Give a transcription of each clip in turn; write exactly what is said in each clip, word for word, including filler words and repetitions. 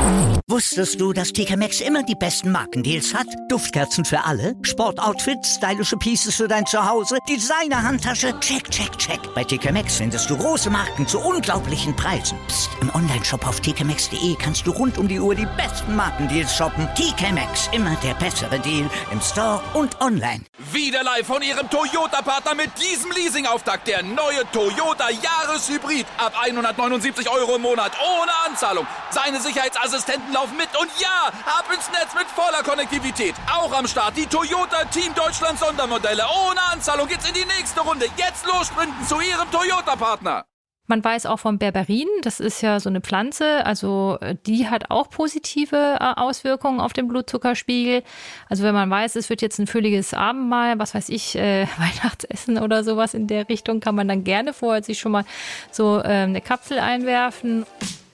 Wusstest du, dass T K Maxx immer die besten Markendeals hat? Duftkerzen für alle, Sportoutfits, stylische Pieces für dein Zuhause, Designer-Handtasche, check, check, check. Bei T K Maxx findest du große Marken zu unglaublichen Preisen. Psst. Im Onlineshop auf t k maxx punkt d e kannst du rund um die Uhr die besten Markendeals shoppen. T K Maxx, immer der bessere Deal im Store und online. Wieder live von Ihrem Toyota-Partner mit diesem Leasing-Auftakt. Der neue Toyota Jahreshybrid. Ab hundertneunundsiebzig Euro im Monat. Ohne Anzahlung. Seine Sicherheitsassistenten laufen mit. Und ja, ab ins Netz mit voller Konnektivität. Auch am Start die Toyota Team Deutschland Sondermodelle. Ohne Anzahlung geht's in die nächste Runde. Jetzt los sprinten zu Ihrem Toyota-Partner. Man weiß auch von Berberin, das ist ja so eine Pflanze, also die hat auch positive Auswirkungen auf den Blutzuckerspiegel. Also wenn man weiß, es wird jetzt ein fülliges Abendmahl, was weiß ich, äh, Weihnachtsessen oder sowas in der Richtung, kann man dann gerne vorher sich schon mal so äh, eine Kapsel einwerfen.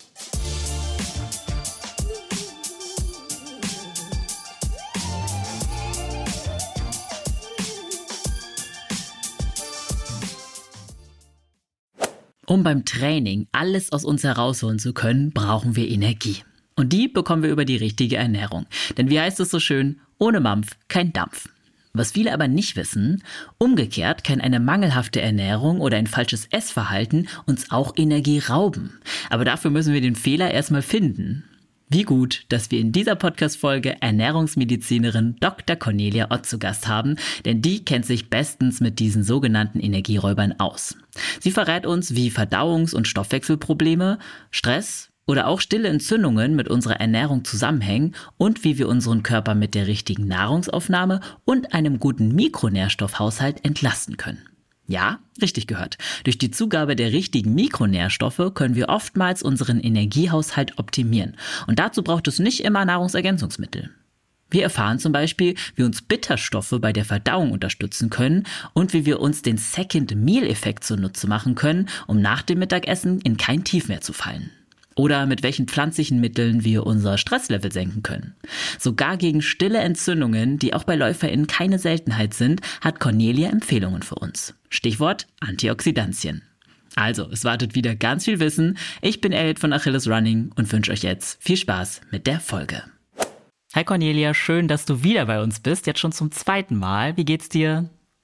Um beim Training alles aus uns herausholen zu können, brauchen wir Energie. Und die bekommen wir über die richtige Ernährung. Denn wie heißt es so schön, ohne Mampf kein Dampf. Was viele aber nicht wissen, umgekehrt kann eine mangelhafte Ernährung oder ein falsches Essverhalten uns auch Energie rauben. Aber dafür müssen wir den Fehler erstmal finden. Wie gut, dass wir in dieser Podcast-Folge Ernährungsmedizinerin Doktor Cornelia Ott zu Gast haben, denn die kennt sich bestens mit diesen sogenannten Energieräubern aus. Sie verrät uns, wie Verdauungs- und Stoffwechselprobleme, Stress oder auch stille Entzündungen mit unserer Ernährung zusammenhängen und wie wir unseren Körper mit der richtigen Nahrungsaufnahme und einem guten Mikronährstoffhaushalt entlasten können. Ja, richtig gehört. Durch die Zugabe der richtigen Mikronährstoffe können wir oftmals unseren Energiehaushalt optimieren. Und dazu braucht es nicht immer Nahrungsergänzungsmittel. Wir erfahren zum Beispiel, wie uns Bitterstoffe bei der Verdauung unterstützen können und wie wir uns den Second-Meal-Effekt zunutze machen können, um nach dem Mittagessen in kein Tief mehr zu fallen. Oder mit welchen pflanzlichen Mitteln wir unser Stresslevel senken können. Sogar gegen stille Entzündungen, die auch bei LäuferInnen keine Seltenheit sind, hat Cornelia Empfehlungen für uns. Stichwort Antioxidantien. Also, es wartet wieder ganz viel Wissen. Ich bin Elliot von Achilles Running und wünsche euch jetzt viel Spaß mit der Folge. Hi Cornelia, schön, dass du wieder bei uns bist, jetzt schon zum zweiten Mal. Wie geht's dir?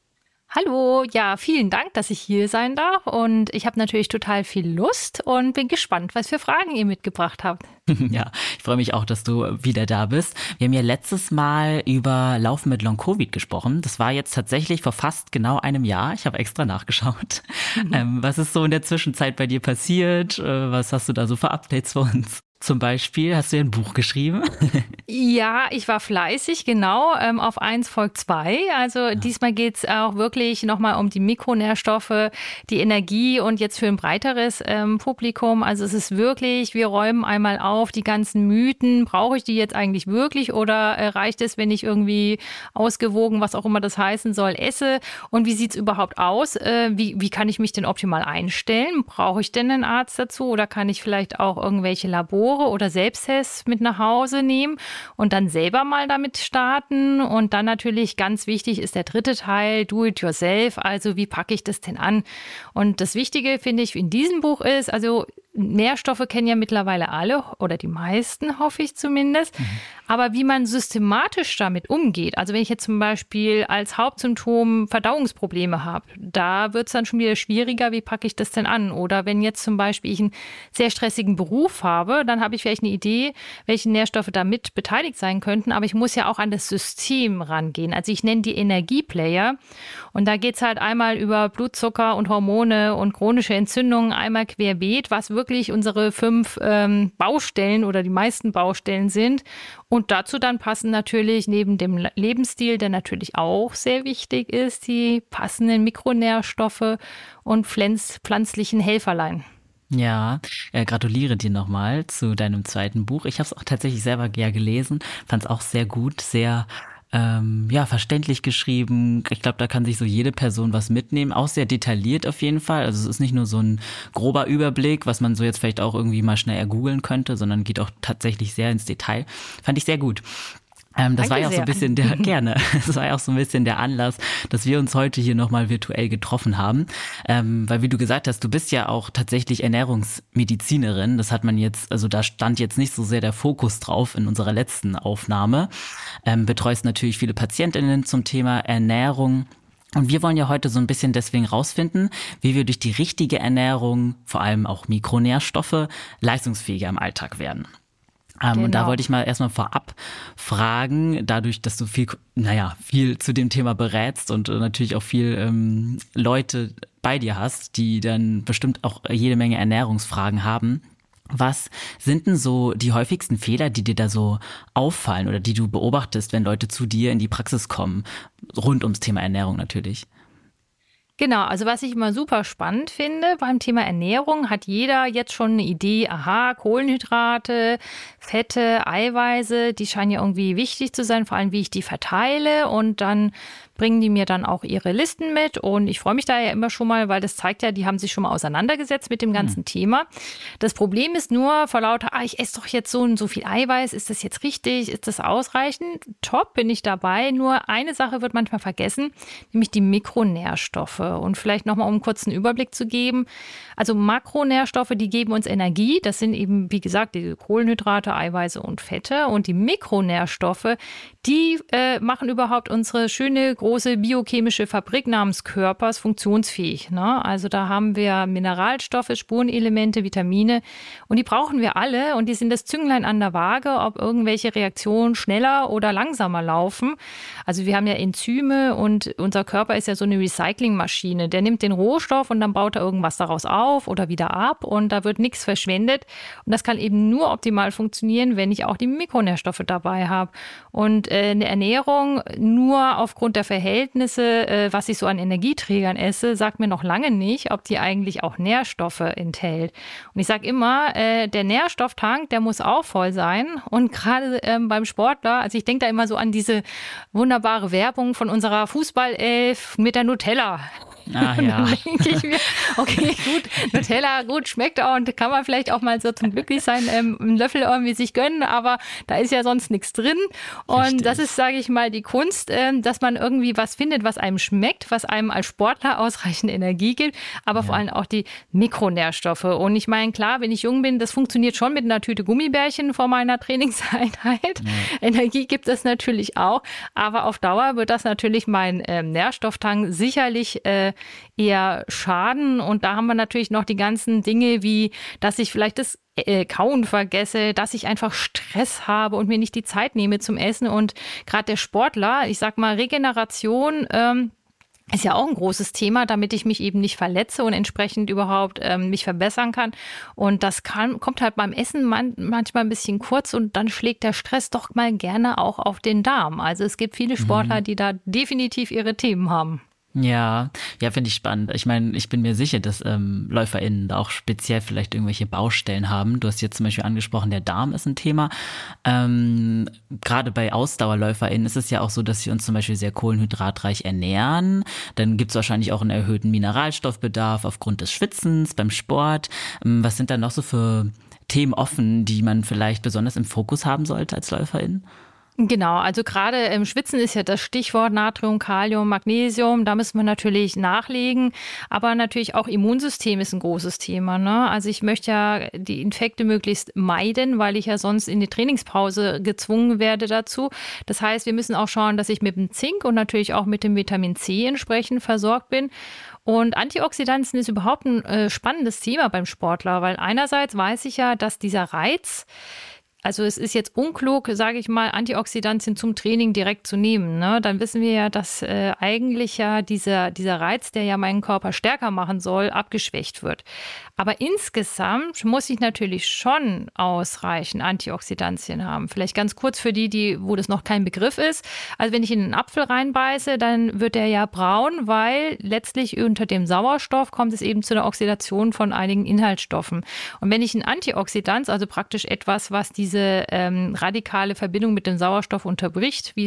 Hallo, ja, vielen Dank, dass ich hier sein darf und ich habe natürlich total viel Lust und bin gespannt, was für Fragen ihr mitgebracht habt. Ja, ich freue mich auch, dass du wieder da bist. Wir haben ja letztes Mal über Laufen mit Long-Covid gesprochen. Das war jetzt tatsächlich vor fast genau einem Jahr. Ich habe extra nachgeschaut. Mhm. Ähm, was ist so in der Zwischenzeit bei dir passiert? Äh, was hast du da so für Updates für uns? Zum Beispiel, hast du ja ein Buch geschrieben? Ja, ich war fleißig, genau. Ähm, auf eins folgt zwei. Also ja. Diesmal geht es auch wirklich nochmal um die Mikronährstoffe, die Energie und jetzt für ein breiteres ähm, Publikum. Also es ist wirklich, wir räumen einmal auf die ganzen Mythen. Brauche ich die jetzt eigentlich wirklich oder äh, reicht es, wenn ich irgendwie ausgewogen, was auch immer das heißen soll, esse? Und wie sieht es überhaupt aus? Äh, wie, wie kann ich mich denn optimal einstellen? Brauche ich denn einen Arzt dazu oder kann ich vielleicht auch irgendwelche Labore oder Selbsttests mit nach Hause nehmen und dann selber mal damit starten. Und dann natürlich ganz wichtig ist der dritte Teil, do it yourself. Also wie packe ich das denn an? Und das Wichtige, finde ich, in diesem Buch ist, also Nährstoffe kennen ja mittlerweile alle oder die meisten, hoffe ich zumindest. Mhm. Aber wie man systematisch damit umgeht, also wenn ich jetzt zum Beispiel als Hauptsymptom Verdauungsprobleme habe, da wird es dann schon wieder schwieriger, wie packe ich das denn an? Oder wenn jetzt zum Beispiel ich einen sehr stressigen Beruf habe, dann habe ich vielleicht eine Idee, welche Nährstoffe da mit beteiligt sein könnten. Aber ich muss ja auch an das System rangehen. Also ich nenne die Energieplayer. Und da geht es halt einmal über Blutzucker und Hormone und chronische Entzündungen, einmal querbeet, was wirklich unsere fünf ähm, Baustellen oder die meisten Baustellen sind. Und dazu dann passen natürlich neben dem Lebensstil, der natürlich auch sehr wichtig ist, die passenden Mikronährstoffe und pflanz- pflanzlichen Helferlein. Ja, äh, gratuliere dir nochmal zu deinem zweiten Buch. Ich habe es auch tatsächlich selber ja gelesen, fand es auch sehr gut, sehr ähm, ja verständlich geschrieben. Ich glaube, da kann sich so jede Person was mitnehmen, auch sehr detailliert auf jeden Fall. Also es ist nicht nur so ein grober Überblick, was man so jetzt vielleicht auch irgendwie mal schnell ergoogeln könnte, sondern geht auch tatsächlich sehr ins Detail. Fand ich sehr gut. Ähm, das Danke war ja auch so ein sehr. bisschen der, gerne, das war ja auch so ein bisschen der Anlass, dass wir uns heute hier nochmal virtuell getroffen haben. Ähm, weil wie du gesagt hast, du bist ja auch tatsächlich Ernährungsmedizinerin. Das hat man jetzt, also da stand jetzt nicht so sehr der Fokus drauf in unserer letzten Aufnahme. Ähm, betreust natürlich viele PatientInnen zum Thema Ernährung. Und wir wollen ja heute so ein bisschen deswegen rausfinden, wie wir durch die richtige Ernährung, vor allem auch Mikronährstoffe, leistungsfähiger im Alltag werden. Ähm, Genau. Und da wollte ich mal erstmal vorab fragen, dadurch, dass du viel, naja, viel zu dem Thema berätst und äh, natürlich auch viel ähm, Leute bei dir hast, die dann bestimmt auch jede Menge Ernährungsfragen haben. Was sind denn so die häufigsten Fehler, die dir da so auffallen oder die du beobachtest, wenn Leute zu dir in die Praxis kommen, rund ums Thema Ernährung natürlich? Genau, also was ich immer super spannend finde beim Thema Ernährung, hat jeder jetzt schon eine Idee, aha, Kohlenhydrate, Fette, Eiweiße, die scheinen ja irgendwie wichtig zu sein, vor allem wie ich die verteile, und dann bringen die mir dann auch ihre Listen mit, und ich freue mich da ja immer schon mal, weil das zeigt ja, die haben sich schon mal auseinandergesetzt mit dem ganzen mhm. Thema. Das Problem ist nur, vor lauter, ah, ich esse doch jetzt so und so viel Eiweiß, ist das jetzt richtig, ist das ausreichend? Top, bin ich dabei, nur eine Sache wird manchmal vergessen, nämlich die Mikronährstoffe. Und vielleicht nochmal, um einen kurzen Überblick zu geben, also Makronährstoffe, die geben uns Energie, das sind eben, wie gesagt, die Kohlenhydrate, Eiweiße und Fette, und die Mikronährstoffe, die äh, machen überhaupt unsere schöne große biochemische Fabrik namens Körpers funktionsfähig. Ne? Also da haben wir Mineralstoffe, Spurenelemente, Vitamine, und die brauchen wir alle, und die sind das Zünglein an der Waage, ob irgendwelche Reaktionen schneller oder langsamer laufen. Also wir haben ja Enzyme, und unser Körper ist ja so eine Recyclingmaschine. Der nimmt den Rohstoff und dann baut er irgendwas daraus auf oder wieder ab, und da wird nichts verschwendet. Und das kann eben nur optimal funktionieren, wenn ich auch die Mikronährstoffe dabei habe. Und äh, eine Ernährung nur aufgrund der Verhältnisse, äh, was ich so an Energieträgern esse, sagt mir noch lange nicht, ob die eigentlich auch Nährstoffe enthält. Und ich sage immer, äh, der Nährstofftank, der muss auch voll sein. Und gerade ähm, beim Sportler, also ich denke da immer so an diese wunderbare Werbung von unserer Fußballelf mit der Nutella. Ah, ja. Dann denke ich mir, okay, gut, Nutella, gut, schmeckt auch, und kann man vielleicht auch mal so zum Glücklichsein ähm, einen Löffel irgendwie sich gönnen, aber da ist ja sonst nichts drin. Und Richtig. Das ist, sage ich mal, die Kunst, ähm, dass man irgendwie was findet, was einem schmeckt, was einem als Sportler ausreichend Energie gibt, aber ja. vor allem auch die Mikronährstoffe. Und ich meine, klar, wenn ich jung bin, das funktioniert schon mit einer Tüte Gummibärchen vor meiner Trainingseinheit. Ja. Energie gibt es natürlich auch, aber auf Dauer wird das natürlich mein ähm, Nährstofftank sicherlich äh, eher schaden. Und da haben wir natürlich noch die ganzen Dinge, wie dass ich vielleicht das äh, Kauen vergesse, dass ich einfach Stress habe und mir nicht die Zeit nehme zum Essen. Und gerade der Sportler, ich sag mal, Regeneration ähm, ist ja auch ein großes Thema, damit ich mich eben nicht verletze und entsprechend überhaupt ähm, mich verbessern kann. Und das kann, kommt halt beim Essen man, manchmal ein bisschen kurz, und dann schlägt der Stress doch mal gerne auch auf den Darm. Also es gibt viele Sportler, mhm. die da definitiv ihre Themen haben. Ja, ja, finde ich spannend. Ich meine, ich bin mir sicher, dass ähm, LäuferInnen da auch speziell vielleicht irgendwelche Baustellen haben. Du hast jetzt zum Beispiel angesprochen, der Darm ist ein Thema. Ähm, gerade bei AusdauerläuferInnen ist es ja auch so, dass sie uns zum Beispiel sehr kohlenhydratreich ernähren. Dann gibt es wahrscheinlich auch einen erhöhten Mineralstoffbedarf aufgrund des Schwitzens beim Sport. Ähm, was sind da noch so für Themen offen, die man vielleicht besonders im Fokus haben sollte als LäuferInnen? Genau, also gerade im Schwitzen ist ja das Stichwort Natrium, Kalium, Magnesium. Da müssen wir natürlich nachlegen. Aber natürlich auch Immunsystem ist ein großes Thema. Ne? Also ich möchte ja die Infekte möglichst meiden, weil ich ja sonst in die Trainingspause gezwungen werde dazu. Das heißt, wir müssen auch schauen, dass ich mit dem Zink und natürlich auch mit dem Vitamin C entsprechend versorgt bin. Und Antioxidantien ist überhaupt ein äh, spannendes Thema beim Sportler, weil einerseits weiß ich ja, dass dieser Reiz, also es ist jetzt unklug, sage ich mal, Antioxidantien zum Training direkt zu nehmen. Ne? Dann wissen wir ja, dass äh, eigentlich ja dieser, dieser Reiz, der ja meinen Körper stärker machen soll, abgeschwächt wird. Aber insgesamt muss ich natürlich schon ausreichend Antioxidantien haben. Vielleicht ganz kurz für die, die, wo das noch kein Begriff ist. Also wenn ich in einen Apfel reinbeiße, dann wird der ja braun, weil letztlich unter dem Sauerstoff kommt es eben zu einer Oxidation von einigen Inhaltsstoffen. Und wenn ich ein Antioxidant, also praktisch etwas, was diese ähm, radikale Verbindung mit dem Sauerstoff unterbricht, wie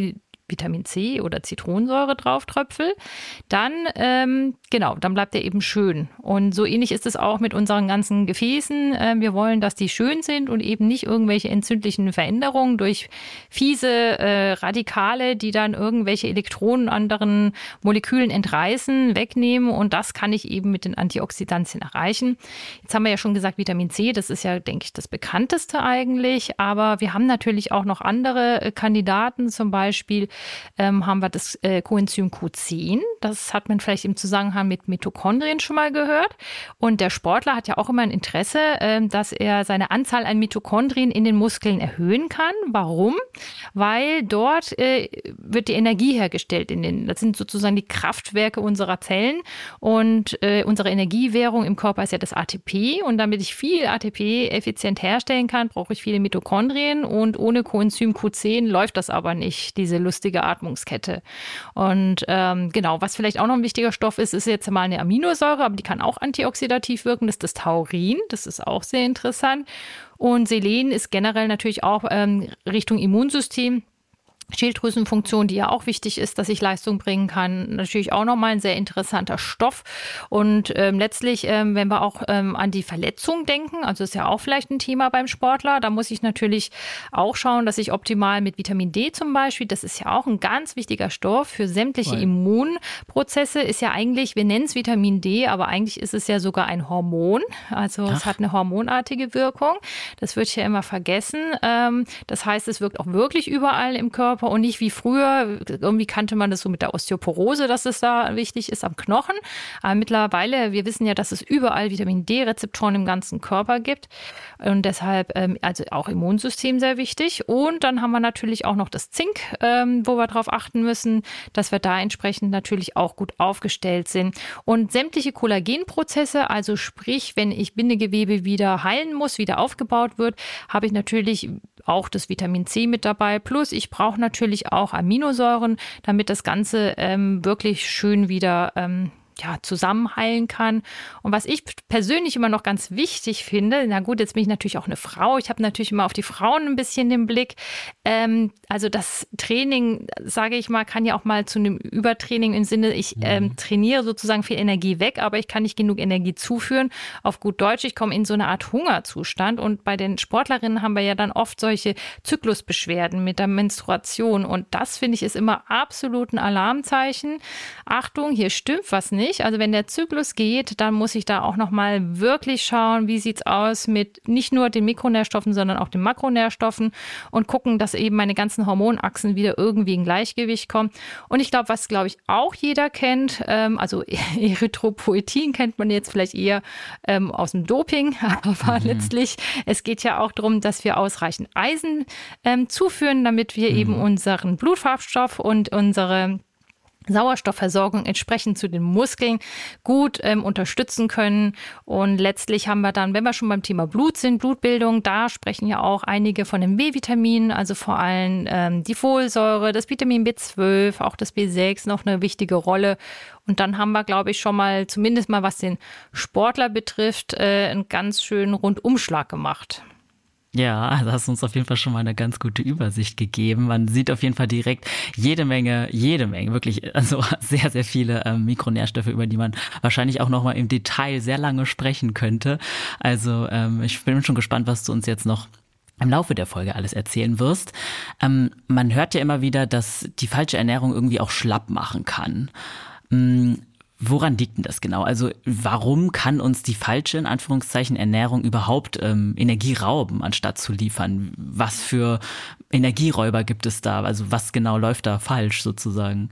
Vitamin C oder Zitronensäure drauf tröpfel, dann, ähm, genau, dann bleibt er eben schön. Und so ähnlich ist es auch mit unseren ganzen Gefäßen. Ähm, wir wollen, dass die schön sind und eben nicht irgendwelche entzündlichen Veränderungen durch fiese äh, Radikale, die dann irgendwelche Elektronen anderen Molekülen entreißen, wegnehmen. Und das kann ich eben mit den Antioxidantien erreichen. Jetzt haben wir ja schon gesagt, Vitamin C, das ist ja, denke ich, das bekannteste eigentlich. Aber wir haben natürlich auch noch andere äh, Kandidaten, zum Beispiel Ähm, haben wir das äh, Coenzym Q zehn. Das hat man vielleicht im Zusammenhang mit Mitochondrien schon mal gehört. Und der Sportler hat ja auch immer ein Interesse, äh, dass er seine Anzahl an Mitochondrien in den Muskeln erhöhen kann. Warum? Weil dort äh, wird die Energie hergestellt. In den, das sind sozusagen die Kraftwerke unserer Zellen. Und äh, unsere Energiewährung im Körper ist ja das A T P. Und damit ich viel A T P effizient herstellen kann, brauche ich viele Mitochondrien. Und ohne Coenzym Q zehn läuft das aber nicht, diese lustige Atmungskette. Und ähm, genau, was vielleicht auch noch ein wichtiger Stoff ist, ist jetzt mal eine Aminosäure, aber die kann auch antioxidativ wirken. Das ist das Taurin. Das ist auch sehr interessant. Und Selen ist generell natürlich auch ähm, Richtung Immunsystem. Schilddrüsenfunktion, die ja auch wichtig ist, dass ich Leistung bringen kann. Natürlich auch nochmal ein sehr interessanter Stoff. Und ähm, letztlich, ähm, wenn wir auch ähm, an die Verletzung denken, also ist ja auch vielleicht ein Thema beim Sportler, da muss ich natürlich auch schauen, dass ich optimal mit Vitamin D zum Beispiel, das ist ja auch ein ganz wichtiger Stoff für sämtliche Voll. Immunprozesse, ist ja eigentlich, wir nennen es Vitamin D, aber eigentlich ist es ja sogar ein Hormon. Also Ach. Es hat eine hormonartige Wirkung. Das wird ja immer vergessen. Ähm, das heißt, es wirkt auch wirklich überall im Körper und nicht wie früher. Irgendwie kannte man das so mit der Osteoporose, dass es da wichtig ist am Knochen. Aber mittlerweile, wir wissen ja, dass es überall Vitamin D-Rezeptoren im ganzen Körper gibt. Und deshalb ähm, also auch Immunsystem sehr wichtig. Und dann haben wir natürlich auch noch das Zink, ähm, wo wir darauf achten müssen, dass wir da entsprechend natürlich auch gut aufgestellt sind. Und sämtliche Kollagenprozesse, also sprich, wenn ich Bindegewebe wieder heilen muss, wieder aufgebaut wird, habe ich natürlich auch das Vitamin C mit dabei. Plus ich brauche natürlich auch Aminosäuren, damit das Ganze ähm, wirklich schön wieder ähm, ja, zusammenheilen kann. Und was ich persönlich immer noch ganz wichtig finde, na gut, jetzt bin ich natürlich auch eine Frau, ich habe natürlich immer auf die Frauen ein bisschen den Blick. Ähm, also das Training, sage ich mal, kann ja auch mal zu einem Übertraining im Sinne, ich ähm, trainiere sozusagen viel Energie weg, aber ich kann nicht genug Energie zuführen. Auf gut Deutsch, ich komme in so eine Art Hungerzustand. Und bei den Sportlerinnen haben wir ja dann oft solche Zyklusbeschwerden mit der Menstruation. Und das, finde ich, ist immer absolut ein Alarmzeichen. Achtung, hier stimmt was nicht. Also wenn der Zyklus geht, dann muss ich da auch nochmal wirklich schauen, wie sieht es aus mit nicht nur den Mikronährstoffen, sondern auch den Makronährstoffen und gucken, dass eben meine ganzen Hormonachsen wieder irgendwie in Gleichgewicht kommen. Und ich glaube, was, glaube ich, auch jeder kennt, ähm, also Erythropoetin kennt man jetzt vielleicht eher ähm, aus dem Doping, aber mhm. letztlich, es geht ja auch darum, dass wir ausreichend Eisen ähm, zuführen, damit wir mhm. eben unseren Blutfarbstoff und unsere Sauerstoffversorgung entsprechend zu den Muskeln gut ähm, unterstützen können. Und letztlich haben wir dann, wenn wir schon beim Thema Blut sind, Blutbildung, da sprechen ja auch einige von den B-Vitaminen, also vor allem ähm, die Folsäure, das Vitamin B zwölf, auch das B sechs noch eine wichtige Rolle. Und dann haben wir, glaube ich, schon mal, zumindest mal was den Sportler betrifft, äh, einen ganz schönen Rundumschlag gemacht. Ja, also hast du uns auf jeden Fall schon mal eine ganz gute Übersicht gegeben. Man sieht auf jeden Fall direkt jede Menge, jede Menge, wirklich, also sehr, sehr viele ähm, Mikronährstoffe, über die man wahrscheinlich auch nochmal im Detail sehr lange sprechen könnte. Also ähm, ich bin schon gespannt, was du uns jetzt noch im Laufe der Folge alles erzählen wirst. Ähm, man hört ja immer wieder, dass die falsche Ernährung irgendwie auch schlapp machen kann. Ähm, Woran liegt denn das genau? Also warum kann uns die falsche, in Anführungszeichen, Ernährung überhaupt ähm, Energie rauben, anstatt zu liefern? Was für Energieräuber gibt es da? Also was genau läuft da falsch sozusagen?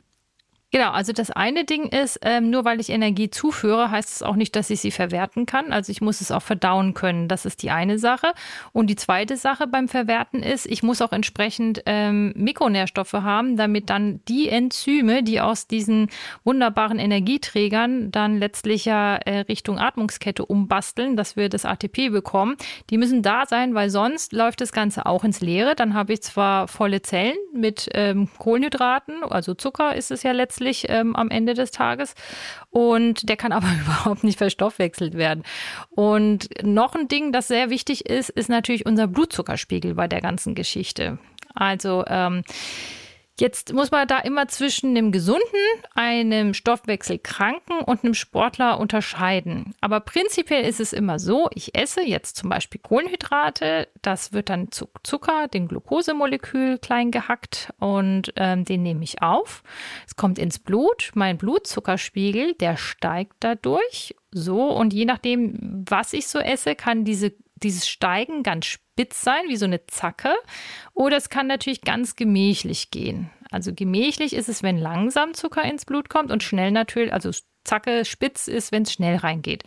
Genau, also das eine Ding ist, ähm, nur weil ich Energie zuführe, heißt es auch nicht, dass ich sie verwerten kann. Also ich muss es auch verdauen können. Das ist die eine Sache. Und die zweite Sache beim Verwerten ist, ich muss auch entsprechend ähm, Mikronährstoffe haben, damit dann die Enzyme, die aus diesen wunderbaren Energieträgern dann letztlich ja äh, Richtung Atmungskette umbasteln, dass wir das A T P bekommen, die müssen da sein, weil sonst läuft das Ganze auch ins Leere. Dann habe ich zwar volle Zellen mit ähm, Kohlenhydraten, also Zucker ist es ja letztlich, Ähm, am Ende des Tages. Und der kann aber überhaupt nicht verstoffwechselt werden. Und noch ein Ding, das sehr wichtig ist, ist natürlich unser Blutzuckerspiegel bei der ganzen Geschichte. Also ähm, Jetzt muss man da immer zwischen einem gesunden, einem Stoffwechselkranken und einem Sportler unterscheiden. Aber prinzipiell ist es immer so, ich esse jetzt zum Beispiel Kohlenhydrate, das wird dann zu Zucker, den Glukosemolekül klein gehackt und ähm, den nehme ich auf. Es kommt ins Blut, mein Blutzuckerspiegel, der steigt dadurch so und je nachdem, was ich so esse, kann diese dieses Steigen ganz spitz sein, wie so eine Zacke. Oder es kann natürlich ganz gemächlich gehen. Also gemächlich ist es, wenn langsam Zucker ins Blut kommt und schnell natürlich, also Zacke spitz ist, wenn es schnell reingeht.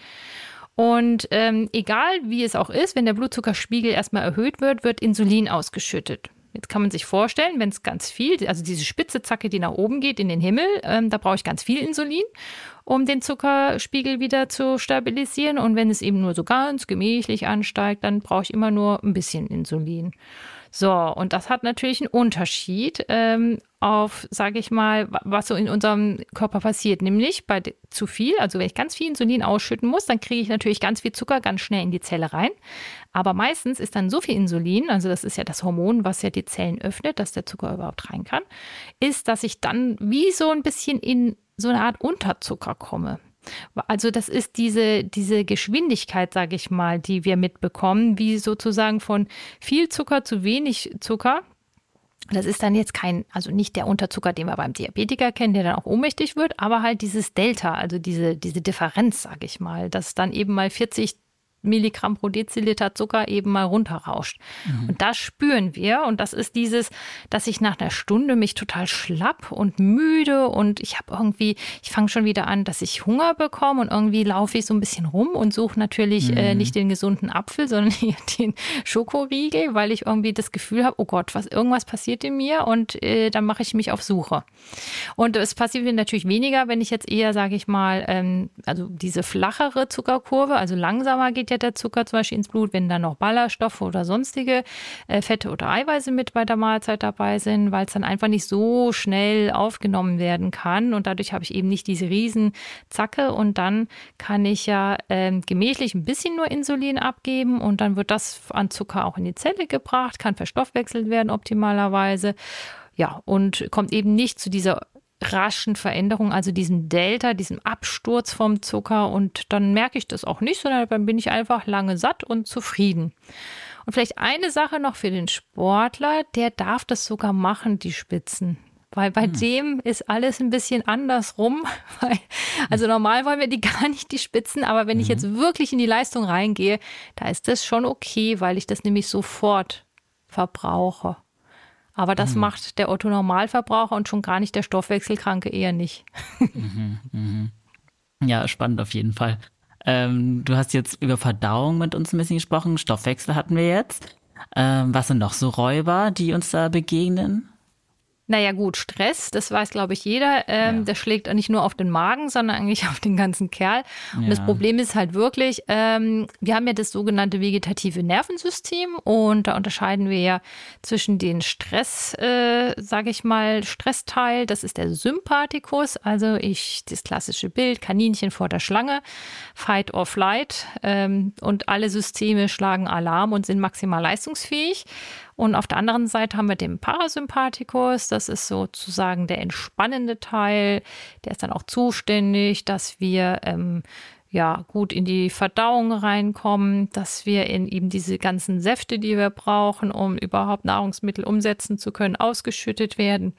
Und ähm, egal wie es auch ist, wenn der Blutzuckerspiegel erstmal erhöht wird, wird Insulin ausgeschüttet. Jetzt kann man sich vorstellen, wenn es ganz viel, also diese spitze Zacke, die nach oben geht in den Himmel, ähm, da brauche ich ganz viel Insulin, um den Zuckerspiegel wieder zu stabilisieren. Und wenn es eben nur so ganz gemächlich ansteigt, dann brauche ich immer nur ein bisschen Insulin. So, und das hat natürlich einen Unterschied ähm, auf, sage ich mal, was so in unserem Körper passiert. Nämlich bei zu viel, also wenn ich ganz viel Insulin ausschütten muss, dann kriege ich natürlich ganz viel Zucker ganz schnell in die Zelle rein. Aber meistens ist dann so viel Insulin, also das ist ja das Hormon, was ja die Zellen öffnet, dass der Zucker überhaupt rein kann, ist, dass ich dann wie so ein bisschen in so eine Art Unterzucker komme. Also das ist diese, diese Geschwindigkeit, sage ich mal, die wir mitbekommen, wie sozusagen von viel Zucker zu wenig Zucker. Das ist dann jetzt kein, also nicht der Unterzucker, den wir beim Diabetiker kennen, der dann auch ohnmächtig wird, aber halt dieses Delta, also diese, diese Differenz, sage ich mal, dass dann eben mal vierzig Milligramm pro Deziliter Zucker eben mal runterrauscht. Mhm. Und das spüren wir. Und das ist dieses, dass ich nach einer Stunde mich total schlapp und müde und ich habe irgendwie, ich fange schon wieder an, dass ich Hunger bekomme und irgendwie laufe ich so ein bisschen rum und suche natürlich mhm. äh, nicht den gesunden Apfel, sondern den Schokoriegel, weil ich irgendwie das Gefühl habe, oh Gott, was irgendwas passiert in mir und äh, dann mache ich mich auf Suche. Und es passiert mir natürlich weniger, wenn ich jetzt eher, sage ich mal, ähm, also diese flachere Zuckerkurve, also langsamer geht der Zucker zum Beispiel ins Blut, wenn dann noch Ballaststoffe oder sonstige äh, Fette oder Eiweiße mit bei der Mahlzeit dabei sind, weil es dann einfach nicht so schnell aufgenommen werden kann und dadurch habe ich eben nicht diese riesen Zacke und dann kann ich ja ähm, gemächlich ein bisschen nur Insulin abgeben und dann wird das an Zucker auch in die Zelle gebracht, kann verstoffwechselt werden optimalerweise, ja, und kommt eben nicht zu dieser raschen Veränderung, also diesem Delta, diesem Absturz vom Zucker und dann merke ich das auch nicht, sondern dann bin ich einfach lange satt und zufrieden. Und vielleicht eine Sache noch für den Sportler, der darf das sogar machen, die Spitzen. Weil bei hm. dem ist alles ein bisschen andersrum. Weil, also normal wollen wir die gar nicht, die Spitzen, aber wenn mhm. ich jetzt wirklich in die Leistung reingehe, da ist das schon okay, weil ich das nämlich sofort verbrauche. Aber das mhm. macht der Otto-Normalverbraucher und schon gar nicht der Stoffwechselkranke, eher nicht. Mhm, mhm. Ja, spannend auf jeden Fall. Ähm, du hast jetzt über Verdauung mit uns ein bisschen gesprochen, Stoffwechsel hatten wir jetzt. Ähm, was sind noch so Räuber, die uns da begegnen? Naja gut, Stress, das weiß, glaube ich, jeder. Ähm, ja. Das schlägt nicht nur auf den Magen, sondern eigentlich auf den ganzen Kerl. Und ja. das Problem ist halt wirklich, ähm, wir haben ja das sogenannte vegetative Nervensystem und da unterscheiden wir ja zwischen den Stress, äh, sage ich mal, Stressteil, das ist der Sympathikus, also ich, das klassische Bild, Kaninchen vor der Schlange, Fight or Flight, ähm, und alle Systeme schlagen Alarm und sind maximal leistungsfähig. Und auf der anderen Seite haben wir den Parasympathikus, das ist sozusagen der entspannende Teil, der ist dann auch zuständig, dass wir ähm, ja gut in die Verdauung reinkommen, dass wir in eben diese ganzen Säfte, die wir brauchen, um überhaupt Nahrungsmittel umsetzen zu können, ausgeschüttet werden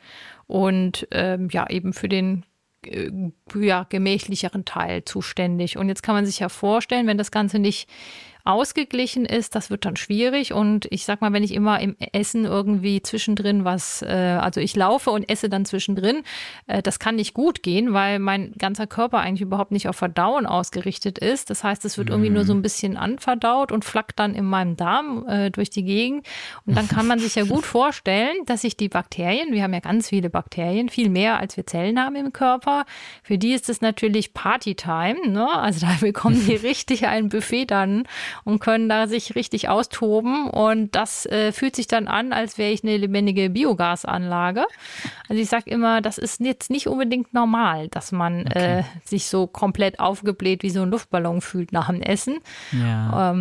und ähm, ja eben für den äh, ja, gemächlicheren Teil zuständig. Und jetzt kann man sich ja vorstellen, wenn das Ganze nicht ausgeglichen ist, das wird dann schwierig und ich sag mal, wenn ich immer im Essen irgendwie zwischendrin was, äh, also ich laufe und esse dann zwischendrin, äh, das kann nicht gut gehen, weil mein ganzer Körper eigentlich überhaupt nicht auf Verdauen ausgerichtet ist. Das heißt, es wird irgendwie nur so ein bisschen anverdaut und flackt dann in meinem Darm äh, durch die Gegend und dann kann man sich ja gut vorstellen, dass sich die Bakterien, wir haben ja ganz viele Bakterien, viel mehr als wir Zellen haben im Körper, für die ist es natürlich Partytime, ne? Also da bekommen die richtig ein Buffet dann und können da sich richtig austoben. Und das äh, fühlt sich dann an, als wäre ich eine lebendige Biogasanlage. Also ich sage immer, das ist jetzt nicht unbedingt normal, dass man okay. äh, sich so komplett aufgebläht wie so ein Luftballon fühlt nach dem Essen. Ja. Ähm,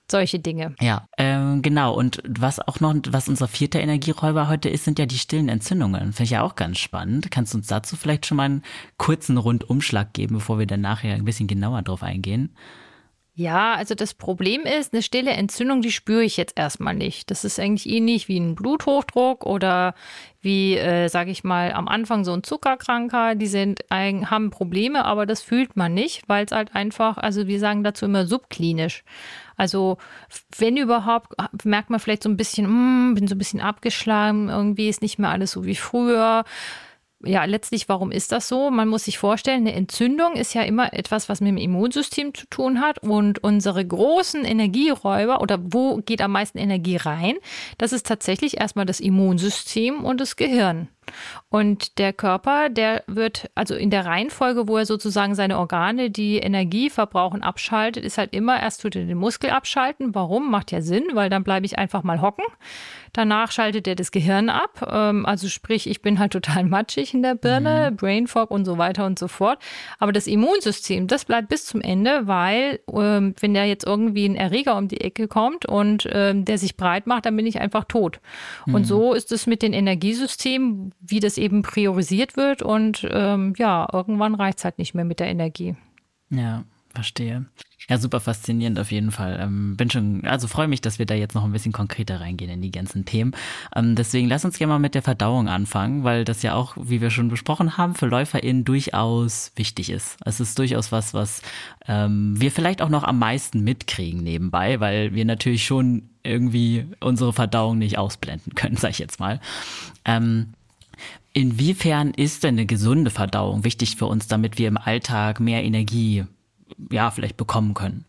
solche Dinge. Ja, ähm, genau. Und was auch noch, was unser vierter Energieräuber heute ist, sind ja die stillen Entzündungen. Finde ich ja auch ganz spannend. Kannst du uns dazu vielleicht schon mal einen kurzen Rundumschlag geben, bevor wir dann nachher ein bisschen genauer drauf eingehen? Ja, also das Problem ist, eine stille Entzündung, die spüre ich jetzt erstmal nicht. Das ist eigentlich ähnlich wie ein Bluthochdruck oder wie, äh, sage ich mal, am Anfang so ein Zuckerkranker. Die sind, haben Probleme, aber das fühlt man nicht, weil es halt einfach, also wir sagen dazu immer subklinisch. Also wenn überhaupt, merkt man vielleicht so ein bisschen, mm, bin so ein bisschen abgeschlagen, irgendwie ist nicht mehr alles so wie früher. Ja, letztlich, warum ist das so? Man muss sich vorstellen, eine Entzündung ist ja immer etwas, was mit dem Immunsystem zu tun hat. Und unsere großen Energieräuber, oder wo geht am meisten Energie rein? Das ist tatsächlich erstmal das Immunsystem und das Gehirn. Und der Körper, der wird, also in der Reihenfolge, wo er sozusagen seine Organe, die Energie verbrauchen, abschaltet, ist halt immer, erst tut er den Muskel abschalten. Warum? Macht ja Sinn, weil dann bleibe ich einfach mal hocken. Danach schaltet er das Gehirn ab. Also sprich, ich bin halt total matschig in der Birne, mhm. Brain Fog und so weiter und so fort. Aber das Immunsystem, das bleibt bis zum Ende, weil wenn da jetzt irgendwie ein Erreger um die Ecke kommt und der sich breit macht, dann bin ich einfach tot. Mhm. Und so ist es mit den Energiesystemen, wie das eben priorisiert wird und ähm, ja, irgendwann reicht es halt nicht mehr mit der Energie. Ja, verstehe. Ja, super faszinierend auf jeden Fall. Ähm, bin schon, also freue mich, dass wir da jetzt noch ein bisschen konkreter reingehen in die ganzen Themen. Ähm, deswegen lass uns gerne mal mit der Verdauung anfangen, weil das ja auch, wie wir schon besprochen haben, für LäuferInnen durchaus wichtig ist. Es ist durchaus was, was ähm, wir vielleicht auch noch am meisten mitkriegen nebenbei, weil wir natürlich schon irgendwie unsere Verdauung nicht ausblenden können, sag ich jetzt mal. Ähm, Inwiefern ist denn eine gesunde Verdauung wichtig für uns, damit wir im Alltag mehr Energie, ja, vielleicht bekommen können?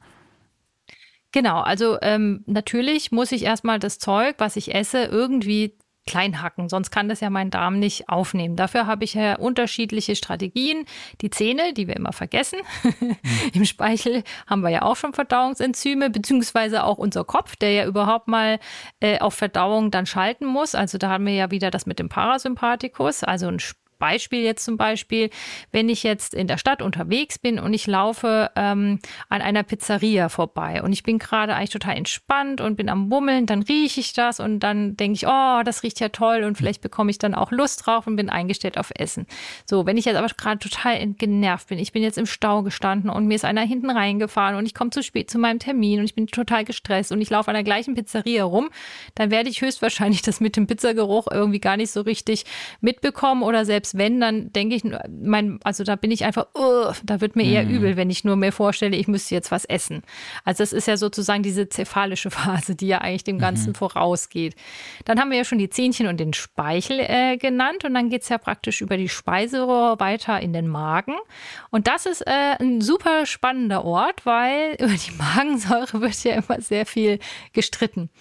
Genau, also ähm, natürlich muss ich erstmal das Zeug, was ich esse, irgendwie klein hacken, sonst kann das ja mein Darm nicht aufnehmen. Dafür habe ich ja unterschiedliche Strategien. Die Zähne, die wir immer vergessen. Mhm. Im Speichel haben wir ja auch schon Verdauungsenzyme, beziehungsweise auch unser Kopf, der ja überhaupt mal äh, auf Verdauung dann schalten muss. Also da haben wir ja wieder das mit dem Parasympathikus, also ein Beispiel jetzt zum Beispiel, wenn ich jetzt in der Stadt unterwegs bin und ich laufe ähm, an einer Pizzeria vorbei und ich bin gerade eigentlich total entspannt und bin am Bummeln, dann rieche ich das und dann denke ich, oh, das riecht ja toll und vielleicht bekomme ich dann auch Lust drauf und bin eingestellt auf Essen. So, wenn ich jetzt aber gerade total genervt bin, ich bin jetzt im Stau gestanden und mir ist einer hinten reingefahren und ich komme zu spät zu meinem Termin und ich bin total gestresst und ich laufe an der gleichen Pizzeria rum, dann werde ich höchstwahrscheinlich das mit dem Pizzageruch irgendwie gar nicht so richtig mitbekommen oder selbst wenn, dann denke ich, mein, also da bin ich einfach, uh, da wird mir eher mm. übel, wenn ich nur mir vorstelle, ich müsste jetzt was essen. Also das ist ja sozusagen diese cephalische Phase, die ja eigentlich dem Ganzen mm. vorausgeht. Dann haben wir ja schon die Zähnchen und den Speichel äh, genannt und dann geht es ja praktisch über die Speiseröhre weiter in den Magen. Und das ist äh, ein super spannender Ort, weil über die Magensäure wird ja immer sehr viel gestritten.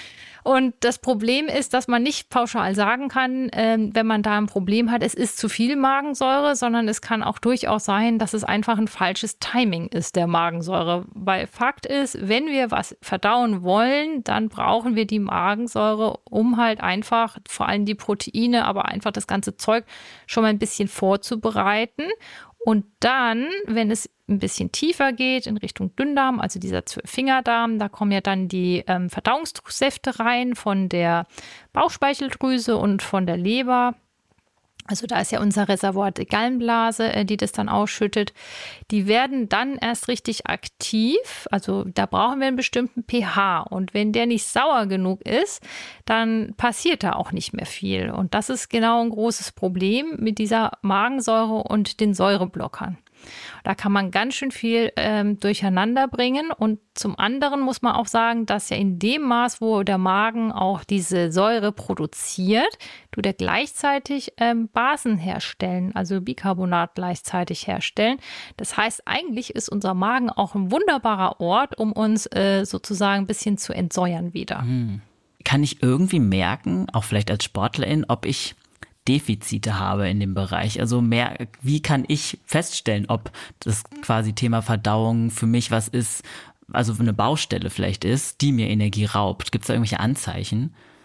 Und das Problem ist, dass man nicht pauschal sagen kann, ähm, wenn man da ein Problem hat, es ist zu viel Magensäure, sondern es kann auch durchaus sein, dass es einfach ein falsches Timing ist der Magensäure. Weil Fakt ist, wenn wir was verdauen wollen, dann brauchen wir die Magensäure, um halt einfach vor allem die Proteine, aber einfach das ganze Zeug schon mal ein bisschen vorzubereiten. Und dann, wenn es ein bisschen tiefer geht in Richtung Dünndarm, also dieser Zwölffingerdarm, da kommen ja dann die ähm, Verdauungssäfte rein von der Bauchspeicheldrüse und von der Leber. Also da ist ja unser Reservoir die Gallenblase, äh, die das dann ausschüttet. Die werden dann erst richtig aktiv. Also da brauchen wir einen bestimmten pH. Und wenn der nicht sauer genug ist, dann passiert da auch nicht mehr viel. Und das ist genau ein großes Problem mit dieser Magensäure und den Säureblockern. Da kann man ganz schön viel ähm, durcheinander bringen. Und zum anderen muss man auch sagen, dass ja in dem Maß, wo der Magen auch diese Säure produziert, tut er gleichzeitig ähm, Basen herstellen, also Bicarbonat gleichzeitig herstellen. Das heißt, eigentlich ist unser Magen auch ein wunderbarer Ort, um uns äh, sozusagen ein bisschen zu entsäuern wieder. Hm. Kann ich irgendwie merken, auch vielleicht als Sportlerin, ob ich Defizite habe in dem Bereich? Also mehr, wie kann ich feststellen, ob das quasi Thema Verdauung für mich was ist, also eine Baustelle vielleicht ist, die mir Energie raubt? Gibt es da irgendwelche Anzeichen?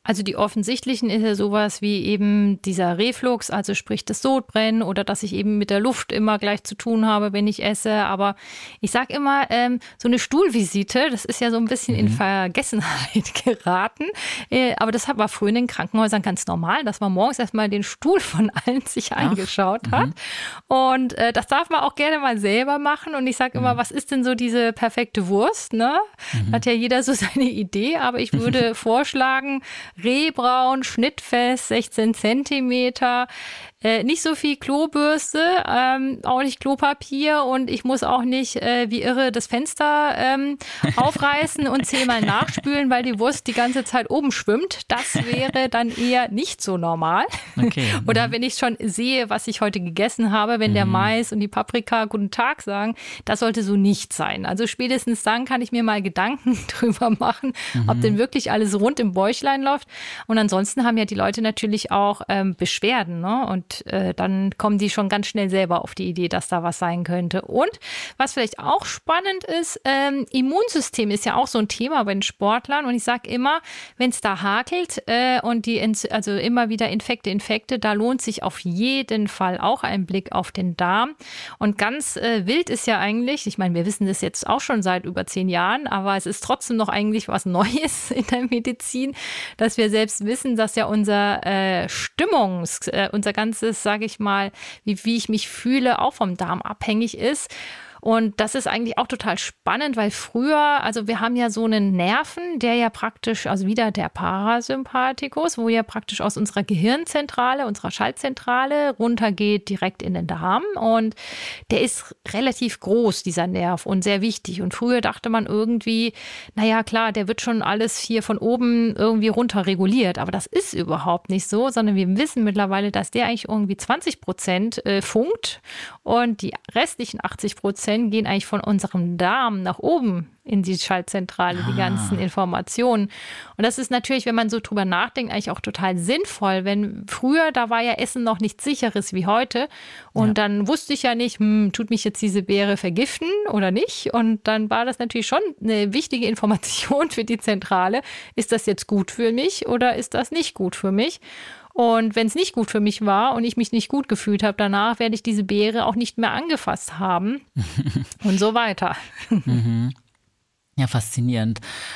Also die offensichtlichen ist ja sowas wie eben dieser Reflux, also sprich das Sodbrennen oder dass ich eben mit der Luft immer gleich zu tun habe, wenn ich esse. Aber ich sage immer, ähm, so eine Stuhlvisite, das ist ja so ein bisschen mhm. in Vergessenheit geraten. Äh, aber das war früher in den Krankenhäusern ganz normal, dass man morgens erstmal den Stuhl von allen sich angeschaut Ach, hat. Mhm. Und äh, das darf man auch gerne mal selber machen. Und ich sage immer, mhm. was ist denn so diese perfekte Wurst? Ne? Mhm. Hat ja jeder so seine Idee, aber ich würde vorschlagen, Rehbraun, schnittfest, sechzehn Zentimeter, äh, nicht so viel Klobürste, ähm, auch nicht Klopapier und ich muss auch nicht äh, wie irre das Fenster ähm, aufreißen und zehnmal nachspülen, weil die Wurst die ganze Zeit oben schwimmt. Das wäre dann eher nicht so normal. Okay. Oder wenn ich schon sehe, was ich heute gegessen habe, wenn mhm. der Mais und die Paprika guten Tag sagen, das sollte so nicht sein. Also spätestens dann kann ich mir mal Gedanken drüber machen, mhm. ob denn wirklich alles rund im Bäuchlein läuft. Und ansonsten haben ja die Leute natürlich auch ähm, Beschwerden, ne? Und äh, dann kommen die schon ganz schnell selber auf die Idee, dass da was sein könnte. Und was vielleicht auch spannend ist, ähm, Immunsystem ist ja auch so ein Thema bei den Sportlern. Und ich sage immer, wenn es da hakelt äh, und die Ent- also immer wieder Infekte, Infekte, da lohnt sich auf jeden Fall auch ein Blick auf den Darm. Und ganz äh, wild ist ja eigentlich, ich meine, wir wissen das jetzt auch schon seit über zehn Jahren, aber es ist trotzdem noch eigentlich was Neues in der Medizin, dass wir selbst wissen, dass ja unser äh, Stimmungs, äh, unser ganzes, sage ich mal, wie, wie ich mich fühle, auch vom Darm abhängig ist. Und das ist eigentlich auch total spannend, weil früher, also wir haben ja so einen Nerven, der ja praktisch, also wieder der Parasympathikus, wo ja praktisch aus unserer Gehirnzentrale, unserer Schaltzentrale runtergeht direkt in den Darm. Und der ist relativ groß, dieser Nerv, und sehr wichtig. Und früher dachte man irgendwie, naja klar, der wird schon alles hier von oben irgendwie runter reguliert. Aber das ist überhaupt nicht so, sondern wir wissen mittlerweile, dass der eigentlich irgendwie zwanzig Prozent äh, funkt und die restlichen achtzig Prozent gehen eigentlich von unserem Darm nach oben in die Schaltzentrale, ah. die ganzen Informationen. Und das ist natürlich, wenn man so drüber nachdenkt, eigentlich auch total sinnvoll. Wenn früher, da war ja Essen noch nichts Sicheres wie heute. Und ja. dann wusste ich ja nicht, hm, tut mich jetzt diese Beere vergiften oder nicht? Und dann war das natürlich schon eine wichtige Information für die Zentrale. Ist das jetzt gut für mich oder ist das nicht gut für mich? Und wenn es nicht gut für mich war und ich mich nicht gut gefühlt habe, danach werde ich diese Beere auch nicht mehr angefasst haben und so weiter. Mhm. Ja, faszinierend.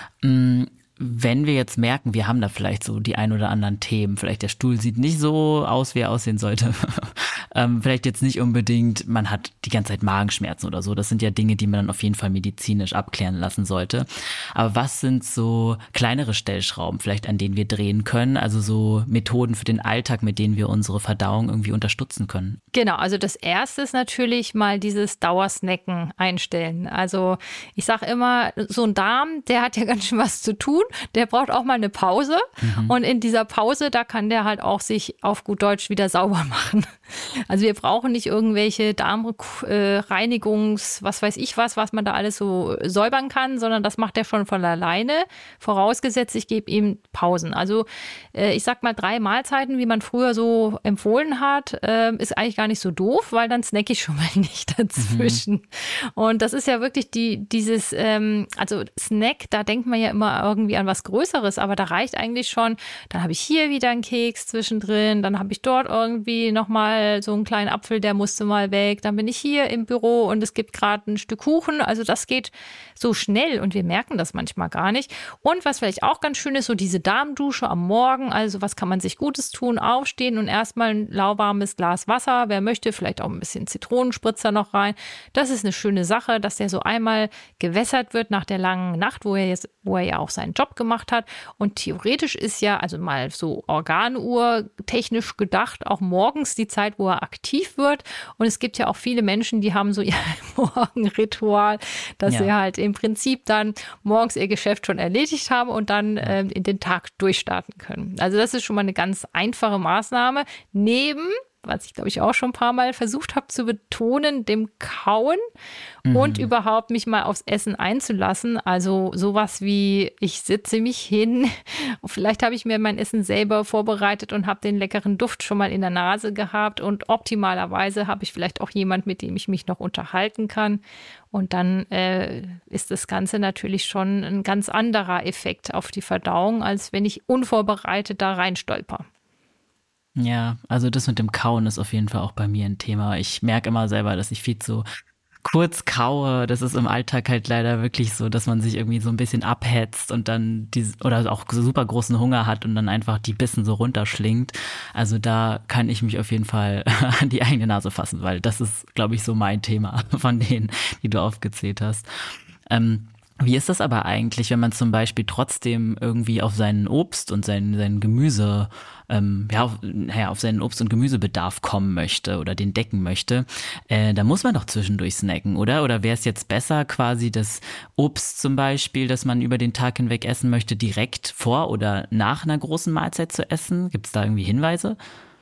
Wenn wir jetzt merken, wir haben da vielleicht so die ein oder anderen Themen, vielleicht der Stuhl sieht nicht so aus, wie er aussehen sollte, ähm, vielleicht jetzt nicht unbedingt, man hat die ganze Zeit Magenschmerzen oder so, das sind ja Dinge, die man dann auf jeden Fall medizinisch abklären lassen sollte. Aber was sind so kleinere Stellschrauben vielleicht, an denen wir drehen können, also so Methoden für den Alltag, mit denen wir unsere Verdauung irgendwie unterstützen können? Genau, also das Erste ist natürlich mal dieses Dauersnacken einstellen. Also ich sage immer, so ein Darm, der hat ja ganz schön was zu tun. Der braucht auch mal eine Pause. Mhm. Und in dieser Pause, da kann der halt auch sich auf gut Deutsch wieder sauber machen. Also wir brauchen nicht irgendwelche Darmreinigungs, was weiß ich was, was man da alles so säubern kann, sondern das macht er schon von alleine. Vorausgesetzt, ich gebe ihm Pausen. Also ich sag mal, drei Mahlzeiten, wie man früher so empfohlen hat, ist eigentlich gar nicht so doof, weil dann snack ich schon mal nicht dazwischen. Mhm. Und das ist ja wirklich die, dieses, also Snack, da denkt man ja immer irgendwie an was Größeres, aber da reicht eigentlich schon, dann habe ich hier wieder einen Keks zwischendrin, dann habe ich dort irgendwie nochmal so einen kleinen Apfel, der musste mal weg, dann bin ich hier im Büro und es gibt gerade ein Stück Kuchen, also das geht so schnell und wir merken das manchmal gar nicht. Und was vielleicht auch ganz schön ist, so diese Darmdusche am Morgen, also was kann man sich Gutes tun, aufstehen und erstmal ein lauwarmes Glas Wasser, wer möchte, vielleicht auch ein bisschen Zitronenspritzer noch rein. Das ist eine schöne Sache, dass der so einmal gewässert wird nach der langen Nacht, wo er jetzt, wo er ja auch seinen Job gemacht hat. Und theoretisch ist ja, also mal so Organuhr technisch gedacht, auch morgens die Zeit, wo er aktiv wird. Und es gibt ja auch viele Menschen, die haben so ihr Morgenritual, dass ja. sie halt im Prinzip dann morgens ihr Geschäft schon erledigt haben und dann äh, in den Tag durchstarten können. Also das ist schon mal eine ganz einfache Maßnahme. Neben was ich glaube ich auch schon ein paar Mal versucht habe zu betonen, dem Kauen mhm. und überhaupt mich mal aufs Essen einzulassen. Also sowas wie, ich sitze mich hin, vielleicht habe ich mir mein Essen selber vorbereitet und habe den leckeren Duft schon mal in der Nase gehabt und optimalerweise habe ich vielleicht auch jemand, mit dem ich mich noch unterhalten kann. Und dann äh, ist das Ganze natürlich schon ein ganz anderer Effekt auf die Verdauung, als wenn ich unvorbereitet da reinstolper. Ja, also das mit dem Kauen ist auf jeden Fall auch bei mir ein Thema. Ich merke immer selber, dass ich viel zu kurz kaue. Das ist im Alltag halt leider wirklich so, dass man sich irgendwie so ein bisschen abhetzt und dann die, oder auch super großen Hunger hat und dann einfach die Bissen so runterschlingt. Also da kann ich mich auf jeden Fall an die eigene Nase fassen, weil das ist, glaube ich, so mein Thema von denen, die du aufgezählt hast. Ähm, Wie ist das aber eigentlich, wenn man zum Beispiel trotzdem irgendwie auf seinen Obst und sein, sein Gemüse, ähm, ja, auf, naja, auf seinen Obst- und Gemüsebedarf kommen möchte oder den decken möchte? Äh, da muss man doch zwischendurch snacken, oder? Oder wäre es jetzt besser, quasi das Obst zum Beispiel, das man über den Tag hinweg essen möchte, direkt vor oder nach einer großen Mahlzeit zu essen? Gibt es da irgendwie Hinweise?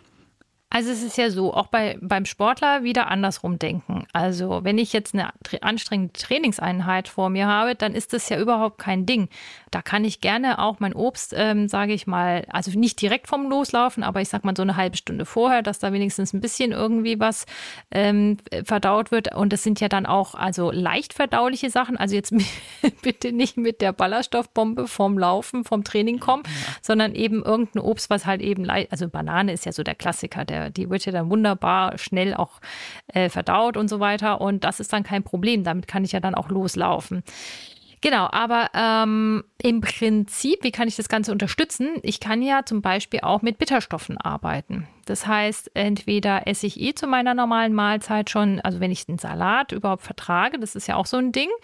Also es ist ja so, auch bei, beim Sportler wieder andersrum denken. Also wenn ich jetzt eine tra- anstrengende Trainingseinheit vor mir habe, dann ist das ja überhaupt kein Ding. Da kann ich gerne auch mein Obst, ähm, sage ich mal, also nicht direkt vom Loslaufen, aber ich sag mal so eine halbe Stunde vorher, dass da wenigstens ein bisschen irgendwie was ähm, verdaut wird. Und das sind ja dann auch also leicht verdauliche Sachen. Also jetzt bitte nicht mit der Ballaststoffbombe vom Laufen, vom Training kommen, ja. sondern eben irgendein Obst, was halt eben, leicht, also Banane ist ja so der Klassiker, der die wird ja dann wunderbar schnell auch äh, verdaut und so weiter. Und das ist dann kein Problem. Damit kann ich ja dann auch loslaufen. Genau, aber ähm, im Prinzip, wie kann ich das Ganze unterstützen? Ich kann ja zum Beispiel auch mit Bitterstoffen arbeiten. Das heißt, entweder esse ich eh zu meiner normalen Mahlzeit schon, also wenn ich den Salat überhaupt vertrage, das ist ja auch so ein Ding.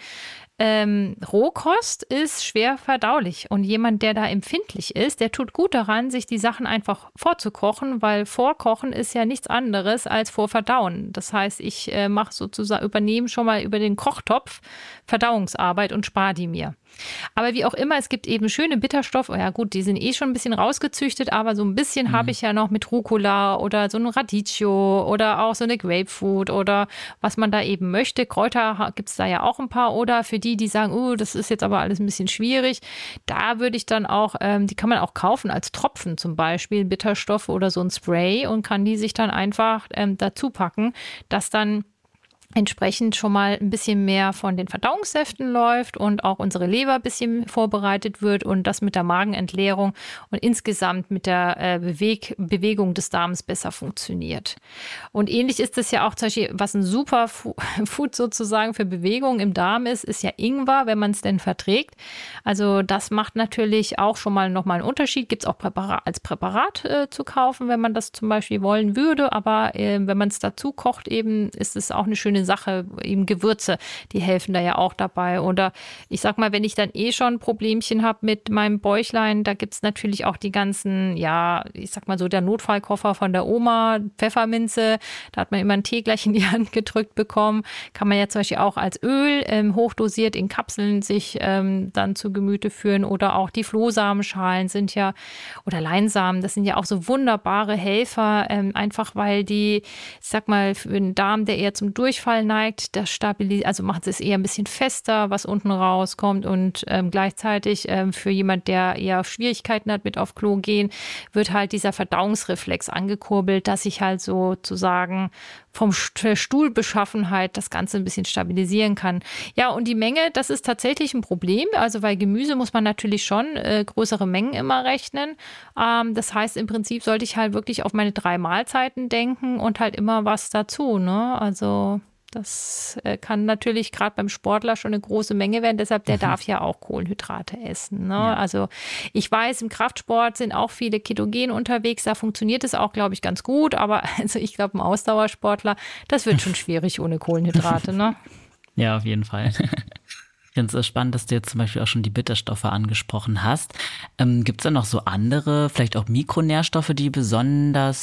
Ähm, Rohkost ist schwer verdaulich und jemand, der da empfindlich ist, der tut gut daran, sich die Sachen einfach vorzukochen, weil Vorkochen ist ja nichts anderes als Vorverdauen. Das heißt, ich äh, mache sozusagen, übernehme schon mal über den Kochtopf Verdauungsarbeit und spare die mir. Aber wie auch immer, es gibt eben schöne Bitterstoffe. Ja gut, die sind eh schon ein bisschen rausgezüchtet, aber so ein bisschen mhm. habe ich ja noch mit Rucola oder so ein Radicchio oder auch so eine Grapefruit oder was man da eben möchte. Kräuter gibt es da ja auch ein paar. Oder für die, die sagen, oh, das ist jetzt aber alles ein bisschen schwierig, da würde ich dann auch, ähm, die kann man auch kaufen als Tropfen zum Beispiel, Bitterstoffe oder so ein Spray und kann die sich dann einfach ähm, dazu packen, dass dann entsprechend schon mal ein bisschen mehr von den Verdauungssäften läuft und auch unsere Leber ein bisschen vorbereitet wird und das mit der Magenentleerung und insgesamt mit der äh, Beweg- Bewegung des Darms besser funktioniert. Und ähnlich ist es ja auch zum Beispiel, was ein super Fu- Food sozusagen für Bewegung im Darm ist, ist ja Ingwer, wenn man es denn verträgt. Also das macht natürlich auch schon mal nochmal einen Unterschied. Gibt es auch Präparat, als Präparat äh, zu kaufen, wenn man das zum Beispiel wollen würde. Aber äh, wenn man es dazu kocht, eben ist es auch eine schöne Sache, eben Gewürze, die helfen da ja auch dabei. Oder ich sag mal, wenn ich dann eh schon ein Problemchen habe mit meinem Bäuchlein, da gibt es natürlich auch die ganzen, ja, ich sag mal so, der Notfallkoffer von der Oma, Pfefferminze, da hat man immer einen Tee gleich in die Hand gedrückt bekommen. Kann man ja zum Beispiel auch als Öl ähm, hochdosiert in Kapseln sich ähm, dann zu Gemüte führen. Oder auch die Flohsamenschalen sind ja, oder Leinsamen, das sind ja auch so wunderbare Helfer, ähm, einfach weil die, ich sag mal, für den Darm, der eher zum Durchfall neigt, das stabilisiert, also macht es eher ein bisschen fester, was unten rauskommt und ähm, gleichzeitig ähm, für jemand, der eher Schwierigkeiten hat mit auf Klo gehen, wird halt dieser Verdauungsreflex angekurbelt, dass ich halt sozusagen vom der Stuhlbeschaffenheit das Ganze ein bisschen stabilisieren kann. Ja, und die Menge, das ist tatsächlich ein Problem. Also bei Gemüse muss man natürlich schon äh, größere Mengen immer rechnen. Ähm, das heißt, im Prinzip sollte ich halt wirklich auf meine drei Mahlzeiten denken und halt immer was dazu, ne? Also das äh, kann natürlich gerade beim Sportler schon eine große Menge werden. Deshalb, der mhm. darf ja auch Kohlenhydrate essen. Ne? Ja. Also ich weiß, im Kraftsport sind auch viele Ketogen unterwegs. Da funktioniert es auch, glaube ich, ganz gut. Aber also ich glaube, ein Ausdauersportler, das wird schon schwierig ohne Kohlenhydrate. Ne? Ja, auf jeden Fall. Ich finde es spannend, dass du jetzt zum Beispiel auch schon die Bitterstoffe angesprochen hast. Ähm, gibt es da noch so andere, vielleicht auch Mikronährstoffe, die besonders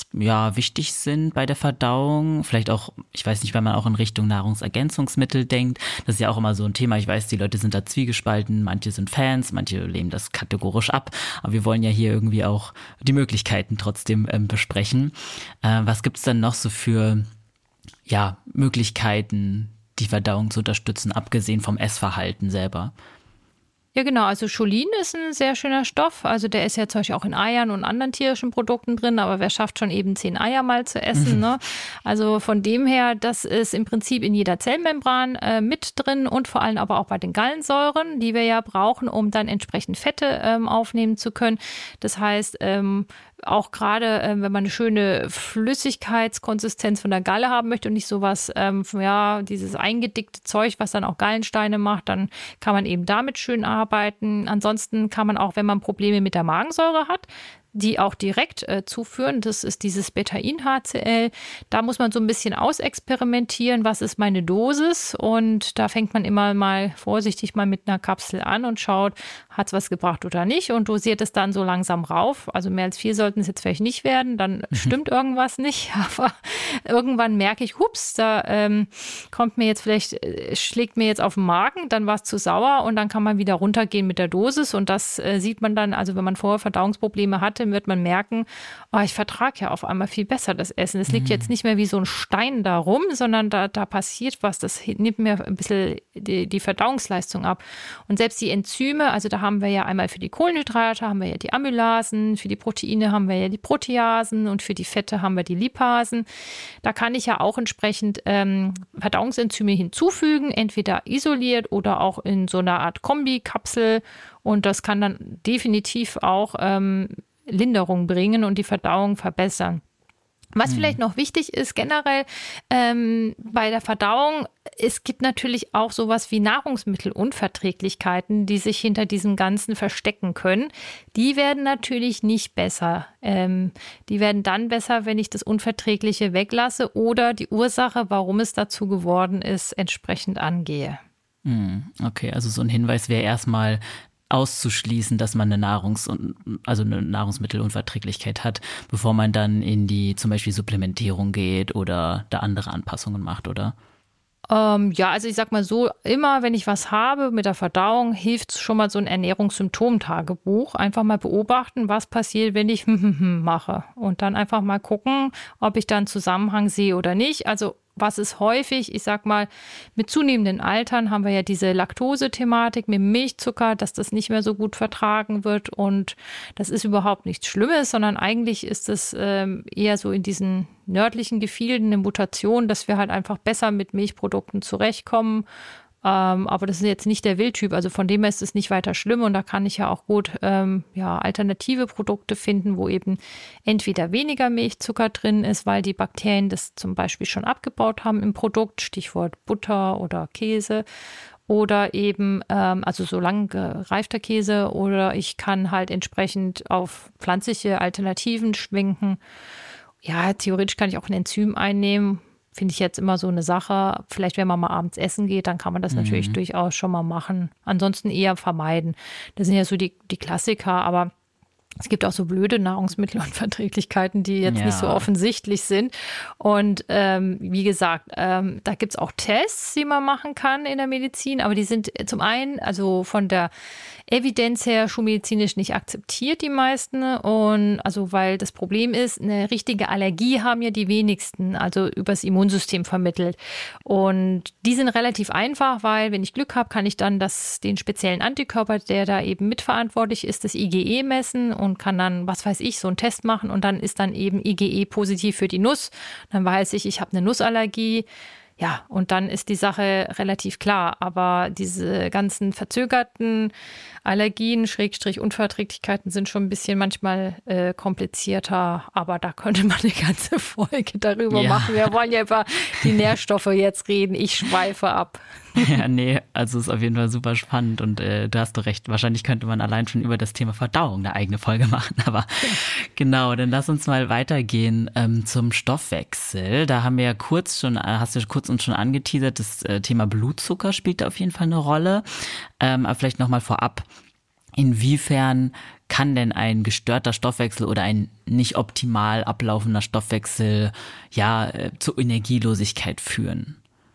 ja wichtig sind bei der Verdauung. Vielleicht auch, ich weiß nicht, wenn man auch in Richtung Nahrungsergänzungsmittel denkt. Das ist ja auch immer so ein Thema. Ich weiß, die Leute sind da zwiegespalten. Manche sind Fans, manche lehnen das kategorisch ab. Aber wir wollen ja hier irgendwie auch die Möglichkeiten trotzdem ähm, besprechen. Äh, was gibt's denn noch so für ja, Möglichkeiten, die Verdauung zu unterstützen, abgesehen vom Essverhalten selber? Ja, genau. Also Cholin ist ein sehr schöner Stoff. Also der ist ja zum Beispiel auch in Eiern und anderen tierischen Produkten drin, aber wer schafft schon eben zehn Eier mal zu essen? Mhm. Ne? Also von dem her, das ist im Prinzip in jeder Zellmembran äh, mit drin und vor allem aber auch bei den Gallensäuren, die wir ja brauchen, um dann entsprechend Fette ähm, aufnehmen zu können. Das heißt, ähm, auch gerade, äh, wenn man eine schöne Flüssigkeitskonsistenz von der Galle haben möchte und nicht sowas, ähm, ja, dieses eingedickte Zeug, was dann auch Gallensteine macht, dann kann man eben damit schön arbeiten. Ansonsten kann man auch, wenn man Probleme mit der Magensäure hat, die auch direkt äh, zuführen. Das ist dieses Betain-H C L. Da muss man so ein bisschen ausexperimentieren, was ist meine Dosis, und da fängt man immer mal vorsichtig mal mit einer Kapsel an und schaut, hat es was gebracht oder nicht, und dosiert es dann so langsam rauf. Also mehr als vier sollten es jetzt vielleicht nicht werden, dann stimmt irgendwas nicht, aber irgendwann merke ich, hups, da ähm, kommt mir jetzt vielleicht, äh, schlägt mir jetzt auf den Magen, dann war es zu sauer, und dann kann man wieder runtergehen mit der Dosis, und das äh, sieht man dann, also wenn man vorher Verdauungsprobleme hatte, wird man merken, oh, ich vertrage ja auf einmal viel besser das Essen. Es liegt jetzt nicht mehr wie so ein Stein da rum, sondern da, da passiert was. Das nimmt mir ein bisschen die, die Verdauungsleistung ab. Und selbst die Enzyme, also da haben wir ja einmal für die Kohlenhydrate haben wir ja die Amylasen, für die Proteine haben wir ja die Proteasen und für die Fette haben wir die Lipasen. Da kann ich ja auch entsprechend ähm, Verdauungsenzyme hinzufügen, entweder isoliert oder auch in so einer Art Kombikapsel. Und das kann dann definitiv auch ähm, Linderung bringen und die Verdauung verbessern. Was vielleicht noch wichtig ist generell ähm, bei der Verdauung, es gibt natürlich auch sowas wie Nahrungsmittelunverträglichkeiten, die sich hinter diesem Ganzen verstecken können. Die werden natürlich nicht besser. Ähm, die werden dann besser, wenn ich das Unverträgliche weglasse oder die Ursache, warum es dazu geworden ist, entsprechend angehe. Okay, also so ein Hinweis wäre erstmal auszuschließen, dass man eine Nahrungs- also eine Nahrungsmittelunverträglichkeit hat, bevor man dann in die zum Beispiel Supplementierung geht oder da andere Anpassungen macht, oder? Ähm, ja, also ich sag mal so, immer wenn ich was habe mit der Verdauung, hilft schon mal so ein Ernährungssymptomtagebuch. Einfach mal beobachten, was passiert, wenn ich mache. Und dann einfach mal gucken, ob ich da einen Zusammenhang sehe oder nicht. Also was ist häufig, ich sag mal, mit zunehmendem Altern haben wir ja diese Laktose-Thematik mit dem Milchzucker, dass das nicht mehr so gut vertragen wird, und das ist überhaupt nichts Schlimmes, sondern eigentlich ist es ähm, eher so in diesen nördlichen Gefilden eine Mutation, dass wir halt einfach besser mit Milchprodukten zurechtkommen. Ähm, aber das ist jetzt nicht der Wildtyp, also von dem her ist es nicht weiter schlimm, und da kann ich ja auch gut ähm, ja, alternative Produkte finden, wo eben entweder weniger Milchzucker drin ist, weil die Bakterien das zum Beispiel schon abgebaut haben im Produkt, Stichwort Butter oder Käse, oder eben, ähm, also so lang gereifter Käse, oder ich kann halt entsprechend auf pflanzliche Alternativen schwenken. Ja, theoretisch kann ich auch ein Enzym einnehmen. Finde ich jetzt immer so eine Sache. Vielleicht, wenn man mal abends essen geht, dann kann man das mhm. natürlich durchaus schon mal machen. Ansonsten eher vermeiden. Das sind ja so die, die Klassiker, aber es gibt auch so blöde Nahrungsmittelunverträglichkeiten, die jetzt ja. nicht so offensichtlich sind. Und ähm, wie gesagt, ähm, da gibt es auch Tests, die man machen kann in der Medizin, aber die sind zum einen, also von der Evidenz her schulmedizinisch nicht akzeptiert, die meisten. Und also, weil das Problem ist, eine richtige Allergie haben ja die wenigsten, also übers Immunsystem vermittelt. Und die sind relativ einfach, weil wenn ich Glück habe, kann ich dann das, den speziellen Antikörper, der da eben mitverantwortlich ist, das I G E messen und kann dann, was weiß ich, so einen Test machen, und dann ist dann eben I G E positiv für die Nuss. Dann weiß ich, ich habe eine Nussallergie. Ja, und dann ist die Sache relativ klar. Aber diese ganzen verzögerten Allergien, Schrägstrich Unverträglichkeiten sind schon ein bisschen manchmal äh, komplizierter. Aber da könnte man eine ganze Folge darüber ja. machen. Wir wollen ja über die Nährstoffe jetzt reden. Ich schweife ab. Ja, nee, also ist auf jeden Fall super spannend, und äh, da hast du recht. Wahrscheinlich könnte man allein schon über das Thema Verdauung eine eigene Folge machen. Aber ja. genau, dann lass uns mal weitergehen ähm, zum Stoffwechsel. Da haben wir ja kurz schon, äh, hast du kurz uns schon angeteasert, das äh, Thema Blutzucker spielt da auf jeden Fall eine Rolle. Ähm, aber vielleicht nochmal vorab, inwiefern kann denn ein gestörter Stoffwechsel oder ein nicht optimal ablaufender Stoffwechsel ja äh, zur Energielosigkeit führen?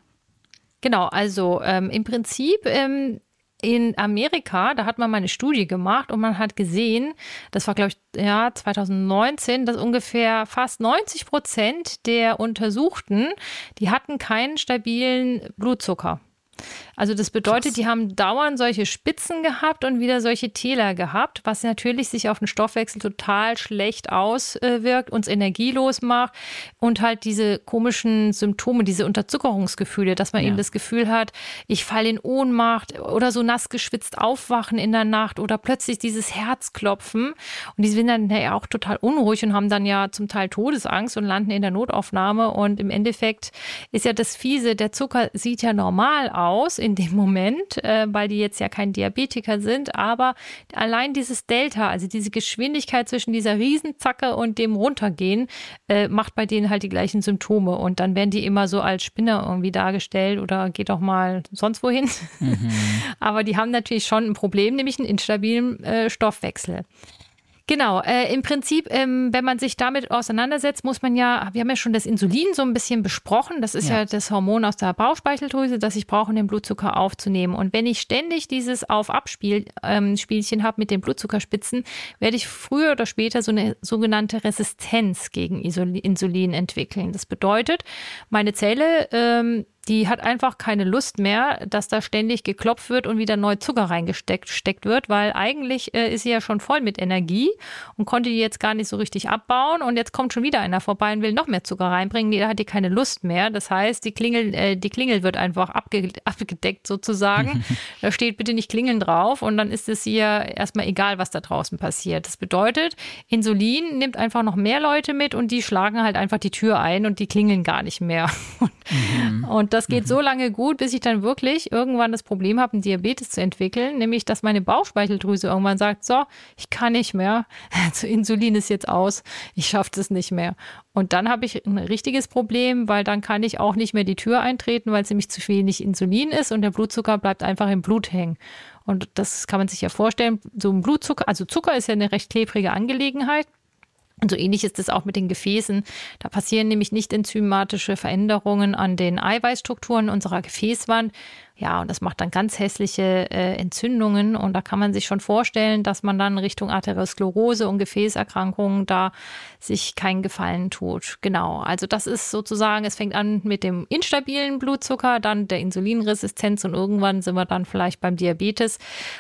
Genau, also ähm, im Prinzip ähm, in Amerika, da hat man mal eine Studie gemacht und man hat gesehen, das war glaube ich ja zwanzig neunzehn, dass ungefähr fast neunzig Prozent der Untersuchten, die hatten keinen stabilen Blutzucker. Also das bedeutet, Krass. Die haben dauernd solche Spitzen gehabt und wieder solche Täler gehabt, was natürlich sich auf den Stoffwechsel total schlecht auswirkt, uns energielos macht und halt diese komischen Symptome, diese Unterzuckerungsgefühle, dass man ja. eben das Gefühl hat, ich falle in Ohnmacht oder so nass geschwitzt aufwachen in der Nacht oder plötzlich dieses Herzklopfen. Und die sind dann ja auch total unruhig und haben dann ja zum Teil Todesangst und landen in der Notaufnahme. Und im Endeffekt ist ja das Fiese, der Zucker sieht ja normal aus in dem Moment, äh, weil die jetzt ja kein Diabetiker sind, aber allein dieses Delta, also diese Geschwindigkeit zwischen dieser Riesenzacke und dem Runtergehen, äh, macht bei denen halt die gleichen Symptome und dann werden die immer so als Spinner irgendwie dargestellt oder geht doch mal sonst wohin. Mhm. Aber die haben natürlich schon ein Problem, nämlich einen instabilen äh, Stoffwechsel. Genau, äh, im Prinzip, ähm, wenn man sich damit auseinandersetzt, muss man ja, wir haben ja schon das Insulin so ein bisschen besprochen, das ist ja, ja das Hormon aus der Bauchspeicheldrüse, das ich brauche, um den Blutzucker aufzunehmen. Und wenn ich ständig dieses Auf-Ab-Spielchen ähm, habe mit den Blutzuckerspitzen, werde ich früher oder später so eine sogenannte Resistenz gegen Insulin entwickeln. Das bedeutet, meine Zelle, ähm, die hat einfach keine Lust mehr, dass da ständig geklopft wird und wieder neu Zucker reingesteckt steckt wird, weil eigentlich äh, ist sie ja schon voll mit Energie und konnte die jetzt gar nicht so richtig abbauen und jetzt kommt schon wieder einer vorbei und will noch mehr Zucker reinbringen, da hat die keine Lust mehr. Das heißt, die Klingel, äh, die Klingel wird einfach abge- abgedeckt sozusagen. Da steht bitte nicht klingeln drauf und dann ist es ihr erstmal egal, was da draußen passiert. Das bedeutet, Insulin nimmt einfach noch mehr Leute mit und die schlagen halt einfach die Tür ein und die klingeln gar nicht mehr. Mhm. Und das geht mhm. so lange gut, bis ich dann wirklich irgendwann das Problem habe, einen Diabetes zu entwickeln, nämlich, dass meine Bauchspeicheldrüse irgendwann sagt, so, ich kann nicht mehr, also Insulin ist jetzt aus, ich schaffe das nicht mehr. Und dann habe ich ein richtiges Problem, weil dann kann ich auch nicht mehr die Tür eintreten, weil es nämlich zu wenig Insulin ist und der Blutzucker bleibt einfach im Blut hängen. Und das kann man sich ja vorstellen, so ein Blutzucker, also Zucker ist ja eine recht klebrige Angelegenheit. Und so ähnlich ist es auch mit den Gefäßen. Da passieren nämlich nicht enzymatische Veränderungen an den Eiweißstrukturen unserer Gefäßwand. Ja, und das macht dann ganz hässliche äh, Entzündungen. Und da kann man sich schon vorstellen, dass man dann Richtung Arteriosklerose und Gefäßerkrankungen da sich keinen Gefallen tut. Genau, also das ist sozusagen, es fängt an mit dem instabilen Blutzucker, dann der Insulinresistenz und irgendwann sind wir dann vielleicht beim Diabetes.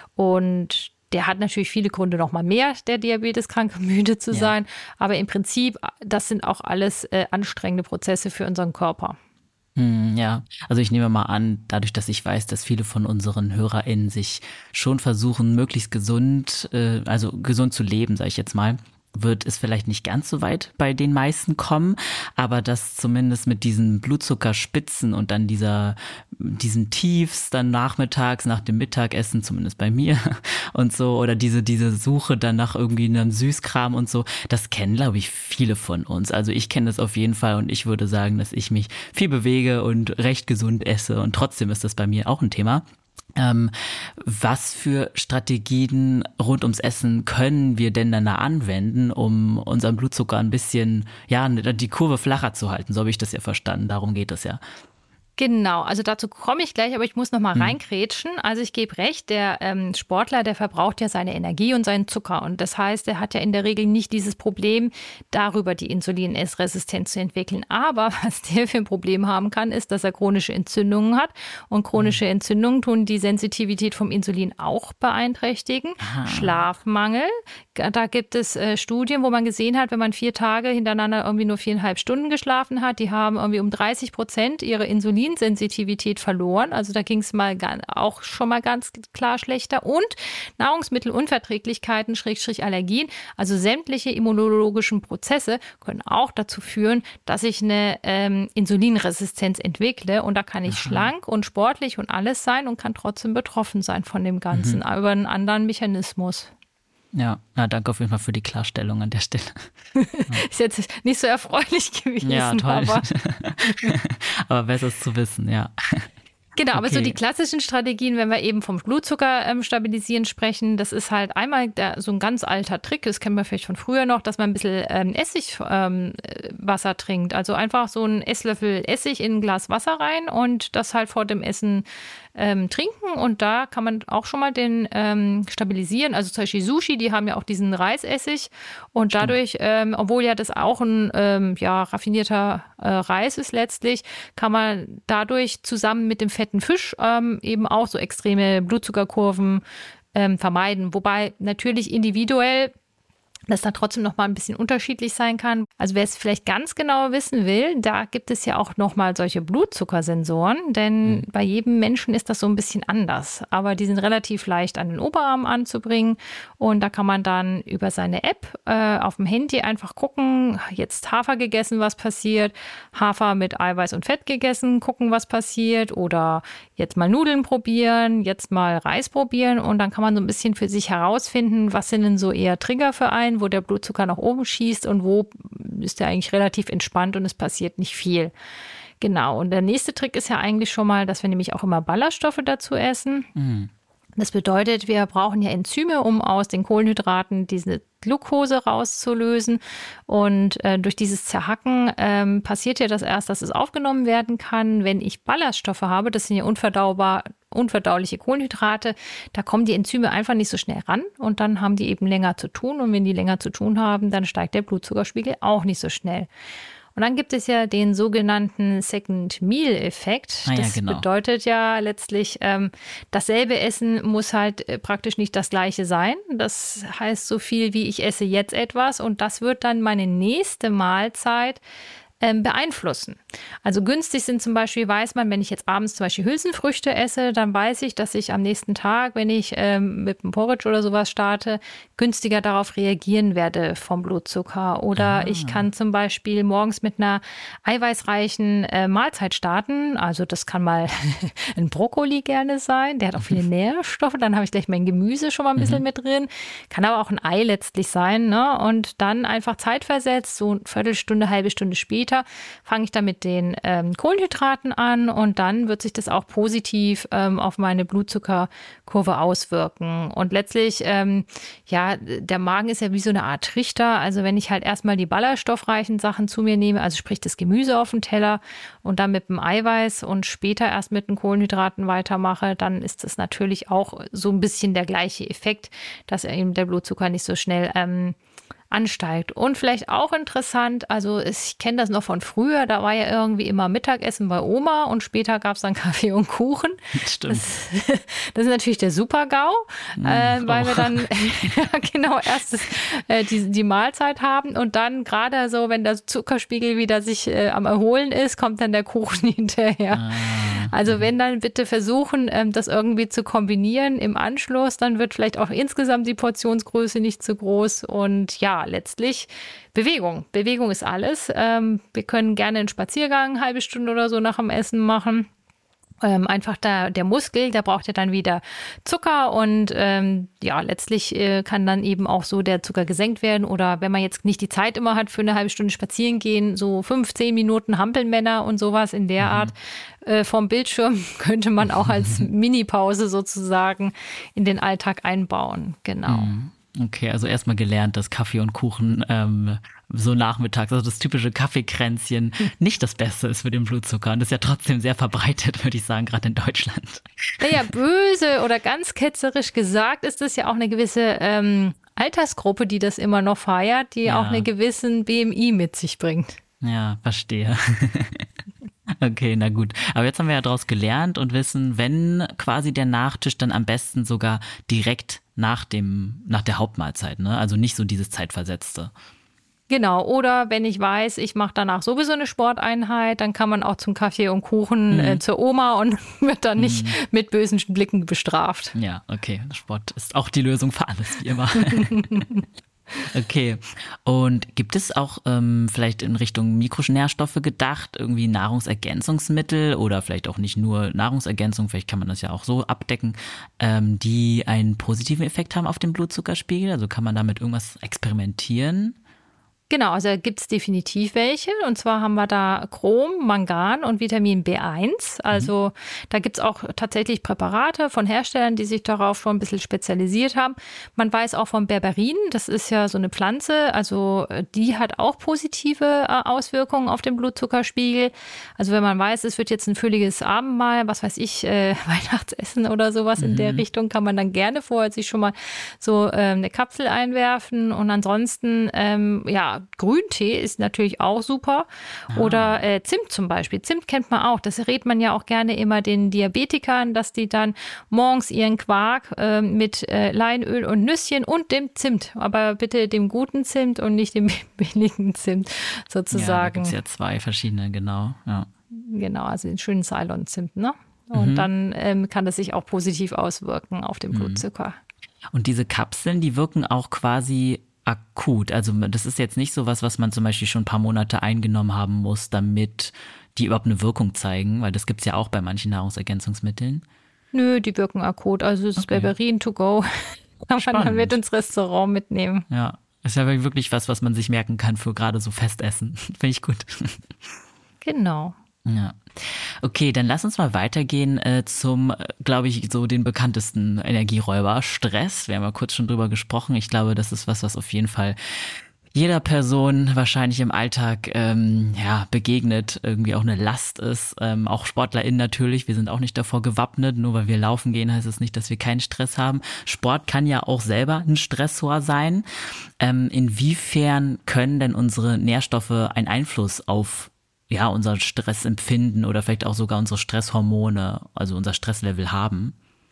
Und der hat natürlich viele Gründe noch mal mehr, der Diabeteskranke, müde zu sein. Ja. Aber im Prinzip, das sind auch alles äh, anstrengende Prozesse für unseren Körper. Hm, ja, also ich nehme mal an, dadurch, dass ich weiß, dass viele von unseren HörerInnen sich schon versuchen, möglichst gesund, äh, also gesund zu leben, sage ich jetzt mal, wird es vielleicht nicht ganz so weit bei den meisten kommen, aber dass zumindest mit diesen Blutzuckerspitzen und dann dieser, diesen Tiefs dann nachmittags nach dem Mittagessen, zumindest bei mir und so, oder diese, diese Suche dann nach irgendwie einem Süßkram und so, das kennen, glaube ich, viele von uns. Also ich kenne das auf jeden Fall und ich würde sagen, dass ich mich viel bewege und recht gesund esse und trotzdem ist das bei mir auch ein Thema. Ähm, was für Strategien rund ums Essen können wir denn dann da anwenden, um unseren Blutzucker ein bisschen, ja, die Kurve flacher zu halten? So habe ich das ja verstanden. Darum geht es ja. Genau, also dazu komme ich gleich, aber ich muss noch mal hm. reinkrätschen. Also ich gebe recht, der ähm, Sportler, der verbraucht ja seine Energie und seinen Zucker. Und das heißt, er hat ja in der Regel nicht dieses Problem, darüber die Insulinresistenz zu entwickeln. Aber was der für ein Problem haben kann, ist, dass er chronische Entzündungen hat. Und chronische hm. Entzündungen tun die Sensitivität vom Insulin auch beeinträchtigen. Aha. Schlafmangel, da gibt es äh, Studien, wo man gesehen hat, wenn man vier Tage hintereinander irgendwie nur viereinhalb Stunden geschlafen hat, die haben irgendwie um dreißig Prozent ihre Insulin Sensitivität verloren. Also da ging es mal auch schon mal ganz klar schlechter. Und Nahrungsmittelunverträglichkeiten, Schrägstrich Allergien, also sämtliche immunologischen Prozesse können auch dazu führen, dass ich eine ähm, Insulinresistenz entwickle. Und da kann ich Aha. schlank und sportlich und alles sein und kann trotzdem betroffen sein von dem Ganzen, mhm. über einen anderen Mechanismus. Ja, na, danke auf jeden Fall für die Klarstellung an der Stelle. Ist jetzt nicht so erfreulich gewesen. Ja, toll. Aber, aber besser ist zu wissen, ja. Genau, Okay. aber so die klassischen Strategien, wenn wir eben vom Blutzucker ähm, stabilisieren sprechen, das ist halt einmal der, so ein ganz alter Trick, das kennen wir vielleicht von früher noch, dass man ein bisschen ähm, Essigwasser ähm, Wasser trinkt. Also einfach so einen Esslöffel Essig in ein Glas Wasser rein und das halt vor dem Essen ähm, trinken. Und da kann man auch schon mal den ähm, stabilisieren. Also zum Beispiel Sushi, die haben ja auch diesen Reisessig und dadurch, ähm, obwohl ja das auch ein ähm, ja, raffinierter äh, Reis ist letztlich, kann man dadurch zusammen mit dem fetten Fisch ähm, eben auch so extreme Blutzuckerkurven ähm, vermeiden. Wobei natürlich individuell das dann trotzdem noch mal ein bisschen unterschiedlich sein kann. Also wer es vielleicht ganz genau wissen will, da gibt es ja auch noch mal solche Blutzuckersensoren, denn mhm. bei jedem Menschen ist das so ein bisschen anders. Aber die sind relativ leicht an den Oberarm anzubringen und da kann man dann über seine App äh, auf dem Handy einfach gucken, jetzt Hafer gegessen, was passiert, Hafer mit Eiweiß und Fett gegessen, gucken, was passiert oder jetzt mal Nudeln probieren, jetzt mal Reis probieren und dann kann man so ein bisschen für sich herausfinden, was sind denn so eher Trigger für einen, wo der Blutzucker nach oben schießt und wo ist der eigentlich relativ entspannt und es passiert nicht viel. Genau, und der nächste Trick ist ja eigentlich schon mal, dass wir nämlich auch immer Ballaststoffe dazu essen. Mhm. Das bedeutet, wir brauchen ja Enzyme, um aus den Kohlenhydraten diese Glucose rauszulösen. Und äh, durch dieses Zerhacken ähm, passiert ja das erst, dass es aufgenommen werden kann. Wenn ich Ballaststoffe habe, das sind ja unverdaubar, unverdauliche Kohlenhydrate, da kommen die Enzyme einfach nicht so schnell ran und dann haben die eben länger zu tun. Und wenn die länger zu tun haben, dann steigt der Blutzuckerspiegel auch nicht so schnell. Und dann gibt es ja den sogenannten Second-Meal-Effekt. Ah, ja, das genau. bedeutet ja letztlich, ähm, dasselbe Essen muss halt äh, praktisch nicht das gleiche sein. Das heißt so viel wie ich esse jetzt etwas und das wird dann meine nächste Mahlzeit ähm, beeinflussen. Also günstig sind zum Beispiel, weiß man, wenn ich jetzt abends zum Beispiel Hülsenfrüchte esse, dann weiß ich, dass ich am nächsten Tag, wenn ich ähm, mit einem Porridge oder sowas starte, günstiger darauf reagieren werde vom Blutzucker. Oder ah. ich kann zum Beispiel morgens mit einer eiweißreichen äh, Mahlzeit starten. Also das kann mal ein Brokkoli gerne sein. Der hat auch viele Nährstoffe. Dann habe ich gleich mein Gemüse schon mal ein bisschen mhm. mit drin. Kann aber auch ein Ei letztlich sein. Ne? Und dann einfach zeitversetzt, so eine Viertelstunde, halbe Stunde später, fange ich dann mit den ähm, Kohlenhydraten an und dann wird sich das auch positiv ähm, auf meine Blutzuckerkurve auswirken. Und letztlich, ähm, ja, der Magen ist ja wie so eine Art Trichter. Also wenn ich halt erstmal die ballaststoffreichen Sachen zu mir nehme, also sprich das Gemüse auf dem Teller und dann mit dem Eiweiß und später erst mit den Kohlenhydraten weitermache, dann ist das natürlich auch so ein bisschen der gleiche Effekt, dass eben der Blutzucker nicht so schnell ähm, ansteigt. Und vielleicht auch interessant, also ich kenne das noch von früher, da war ja irgendwie immer Mittagessen bei Oma und später gab es dann Kaffee und Kuchen. Stimmt. Das, das ist natürlich der Super-GAU, mm, äh, weil oh. wir dann genau erst das, äh, die, die Mahlzeit haben und dann gerade so, wenn der Zuckerspiegel wieder sich äh, am Erholen ist, kommt dann der Kuchen hinterher. Ah. Also wenn dann bitte versuchen, ähm, das irgendwie zu kombinieren im Anschluss, dann wird vielleicht auch insgesamt die Portionsgröße nicht zu groß und ja, letztlich Bewegung. Bewegung ist alles. Ähm, wir können gerne einen Spaziergang, eine halbe Stunde oder so nach dem Essen machen. Ähm, einfach da, der Muskel, der braucht ja dann wieder Zucker und ähm, ja, letztlich äh, kann dann eben auch so der Zucker gesenkt werden oder wenn man jetzt nicht die Zeit immer hat für eine halbe Stunde spazieren gehen, so fünfzehn Minuten Hampelmänner und sowas in der mhm. Art äh, vom Bildschirm könnte man auch als Mini-Pause sozusagen in den Alltag einbauen. Genau. Mhm. Okay, also erstmal gelernt, dass Kaffee und Kuchen ähm, so nachmittags, also das typische Kaffeekränzchen, nicht das Beste ist für den Blutzucker. Und das ist ja trotzdem sehr verbreitet, würde ich sagen, gerade in Deutschland. Naja, böse oder ganz ketzerisch gesagt ist das ja auch eine gewisse ähm, Altersgruppe, die das immer noch feiert, die ja auch einen gewissen B M I mit sich bringt. Ja, verstehe. Okay, na gut. Aber jetzt haben wir ja daraus gelernt und wissen, wenn quasi der Nachtisch dann am besten sogar direkt nach dem, nach der Hauptmahlzeit, ne? Also nicht so dieses Zeitversetzte. Genau, oder wenn ich weiß, ich mache danach sowieso eine Sporteinheit, dann kann man auch zum Kaffee und Kuchen mhm. äh, zur Oma und wird dann nicht mhm. mit bösen Blicken bestraft. Ja, okay. Sport ist auch die Lösung für alles, wie immer. Okay, und gibt es auch ähm, vielleicht in Richtung Mikronährstoffe gedacht, irgendwie Nahrungsergänzungsmittel oder vielleicht auch nicht nur Nahrungsergänzung, vielleicht kann man das ja auch so abdecken, ähm, die einen positiven Effekt haben auf den Blutzuckerspiegel? Also kann man damit irgendwas experimentieren? Genau, also da gibt es definitiv welche. Und zwar haben wir da Chrom, Mangan und Vitamin B eins. Also mhm. da gibt es auch tatsächlich Präparate von Herstellern, die sich darauf schon ein bisschen spezialisiert haben. Man weiß auch von Berberin, das ist ja so eine Pflanze, also die hat auch positive Auswirkungen auf den Blutzuckerspiegel. Also wenn man weiß, es wird jetzt ein fülliges Abendmahl, was weiß ich, äh, Weihnachtsessen oder sowas mhm. in der Richtung, kann man dann gerne vorher sich schon mal so äh, eine Kapsel einwerfen. Und ansonsten, ähm, ja, Grüntee ist natürlich auch super. Ah. Oder äh, Zimt zum Beispiel. Zimt kennt man auch. Das rät man ja auch gerne immer den Diabetikern, dass die dann morgens ihren Quark äh, mit äh, Leinöl und Nüsschen und dem Zimt, aber bitte dem guten Zimt und nicht dem billigen Zimt sozusagen. Ja, da gibt es ja zwei verschiedene, genau. Ja. Genau, also den schönen Ceylon-Zimt, ne? Und mhm. dann ähm, kann das sich auch positiv auswirken auf den mhm. Blutzucker. Und diese Kapseln, die wirken auch quasi akut. Also das ist jetzt nicht so was, was man zum Beispiel schon ein paar Monate eingenommen haben muss, damit die überhaupt eine Wirkung zeigen, weil das gibt es ja auch bei manchen Nahrungsergänzungsmitteln. Nö, die wirken akut. Also das okay. Berberin to go kann man dann mit ins Restaurant mitnehmen. Ja, ist ja wirklich was, was man sich merken kann für gerade so Festessen. Finde ich gut. Genau. Ja. Okay, dann lass uns mal weitergehen äh, zum, glaube ich, so den bekanntesten Energieräuber, Stress. Wir haben ja kurz schon drüber gesprochen. Ich glaube, das ist was, was auf jeden Fall jeder Person wahrscheinlich im Alltag ähm, ja begegnet, irgendwie auch eine Last ist. Ähm, auch SportlerInnen natürlich, wir sind auch nicht davor gewappnet. Nur weil wir laufen gehen, heißt es nicht, dass wir keinen Stress haben. Sport kann ja auch selber ein Stressor sein. Ähm, inwiefern können denn unsere Nährstoffe einen Einfluss auf ja, unser Stressempfinden oder vielleicht auch sogar unsere Stresshormone, also unser Stresslevel haben?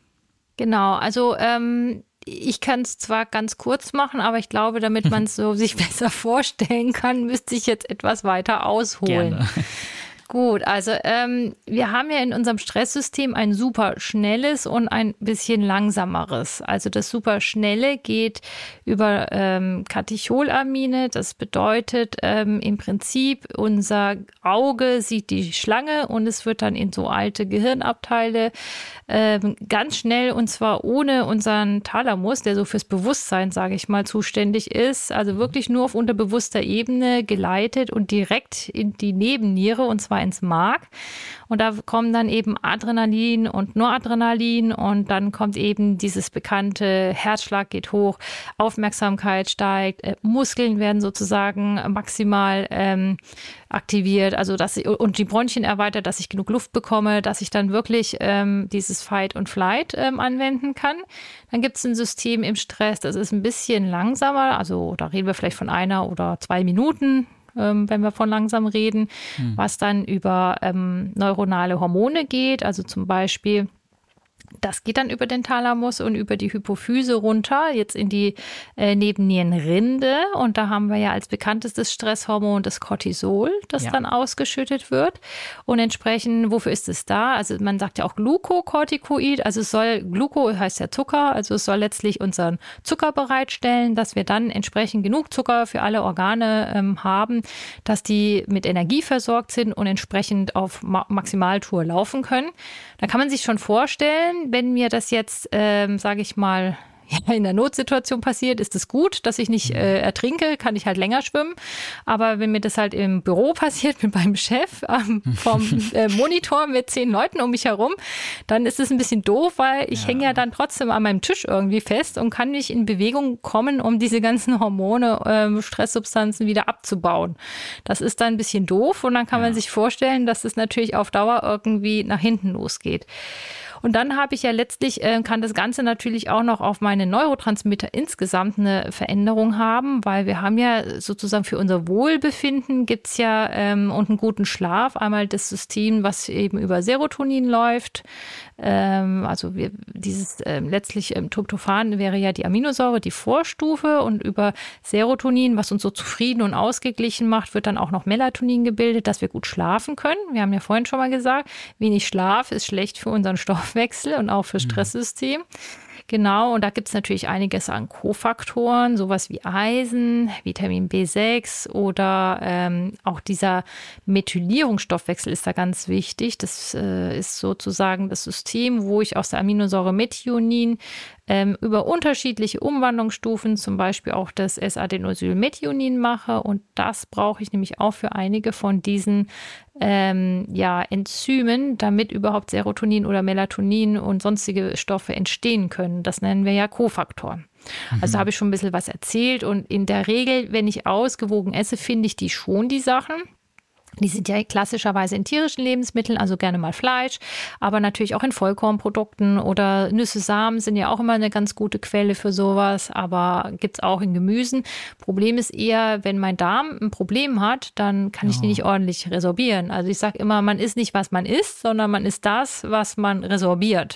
Genau, also ähm, ich kann es zwar ganz kurz machen, aber ich glaube, damit man es so sich besser vorstellen kann, müsste ich jetzt etwas weiter ausholen. Gerne. Gut, also ähm, wir haben ja in unserem Stresssystem ein super schnelles und ein bisschen langsameres. Also das super schnelle geht über ähm, Katecholamine. Das bedeutet ähm, im Prinzip, unser Auge sieht die Schlange und es wird dann in so alte Gehirnabteile ähm, ganz schnell, und zwar ohne unseren Thalamus, der so fürs Bewusstsein, sage ich mal, zuständig ist. Also wirklich nur auf unterbewusster Ebene geleitet und direkt in die Nebenniere, und zwar ins Mark. Und da kommen dann eben Adrenalin und Noradrenalin und dann kommt eben dieses bekannte Herzschlag geht hoch, Aufmerksamkeit steigt, äh, Muskeln werden sozusagen maximal ähm, aktiviert, also dass ich, und die Bronchien erweitert, dass ich genug Luft bekomme, dass ich dann wirklich ähm, dieses Fight und Flight ähm, anwenden kann. Dann gibt es ein System im Stress, das ist ein bisschen langsamer, also da reden wir vielleicht von einer oder zwei Minuten, wenn wir von langsam reden, hm. was dann über ähm, neuronale Hormone geht, also zum Beispiel, das geht dann über den Thalamus und über die Hypophyse runter, jetzt in die äh, Nebennierenrinde. Und da haben wir ja als bekanntestes Stresshormon das Cortisol, das ja. dann ausgeschüttet wird. Und entsprechend, wofür ist es da? Also man sagt ja auch Glukokortikoid, also es soll, Gluko heißt ja Zucker, also es soll letztlich unseren Zucker bereitstellen, dass wir dann entsprechend genug Zucker für alle Organe ähm, haben, dass die mit Energie versorgt sind und entsprechend auf Ma- Maximaltour laufen können. Da kann man sich schon vorstellen, wenn mir das jetzt, ähm, sage ich mal, ja, in der Notsituation passiert, ist es gut, dass ich nicht äh, ertrinke, kann ich halt länger schwimmen. Aber wenn mir das halt im Büro passiert mit meinem Chef ähm, vom äh, Monitor mit zehn Leuten um mich herum, dann ist es ein bisschen doof, weil ich ja. hänge ja dann trotzdem an meinem Tisch irgendwie fest und kann nicht in Bewegung kommen, um diese ganzen Hormone, ähm, Stresssubstanzen wieder abzubauen. Das ist dann ein bisschen doof und dann kann ja. man sich vorstellen, dass es natürlich auf Dauer irgendwie nach hinten losgeht. Und dann habe ich ja letztlich, äh, kann das Ganze natürlich auch noch auf meine Neurotransmitter insgesamt eine Veränderung haben, weil wir haben ja sozusagen für unser Wohlbefinden gibt's ja ähm, und einen guten Schlaf einmal das System, was eben über Serotonin läuft. Ähm, also wir, dieses ähm, letztlich ähm, Tryptophan wäre ja die Aminosäure, die Vorstufe, und über Serotonin, was uns so zufrieden und ausgeglichen macht, wird dann auch noch Melatonin gebildet, dass wir gut schlafen können. Wir haben ja vorhin schon mal gesagt, wenig Schlaf ist schlecht für unseren Stoffwechsel und auch für Stresssystem. Genau, und da gibt es natürlich einiges an Kofaktoren, sowas wie Eisen, Vitamin B sechs oder ähm, auch dieser Methylierungsstoffwechsel ist da ganz wichtig. Das äh, ist sozusagen das System, wo ich aus der Aminosäure Methionin ähm, über unterschiedliche Umwandlungsstufen, zum Beispiel auch das S-Adenosylmethionin mache. Und das brauche ich nämlich auch für einige von diesen ähm, ja, Enzymen, damit überhaupt Serotonin oder Melatonin und sonstige Stoffe entstehen können. Das nennen wir ja Kofaktoren. Also da habe ich schon ein bisschen was erzählt. Und in der Regel, wenn ich ausgewogen esse, finde ich die schon, die Sachen. Die sind ja klassischerweise in tierischen Lebensmitteln, also gerne mal Fleisch, aber natürlich auch in Vollkornprodukten oder Nüsse, Samen sind ja auch immer eine ganz gute Quelle für sowas, aber gibt es auch in Gemüsen. Problem ist eher, wenn mein Darm ein Problem hat, dann kann ich die nicht ordentlich resorbieren. Also ich sage immer, man isst nicht, was man isst, sondern man isst das, was man resorbiert.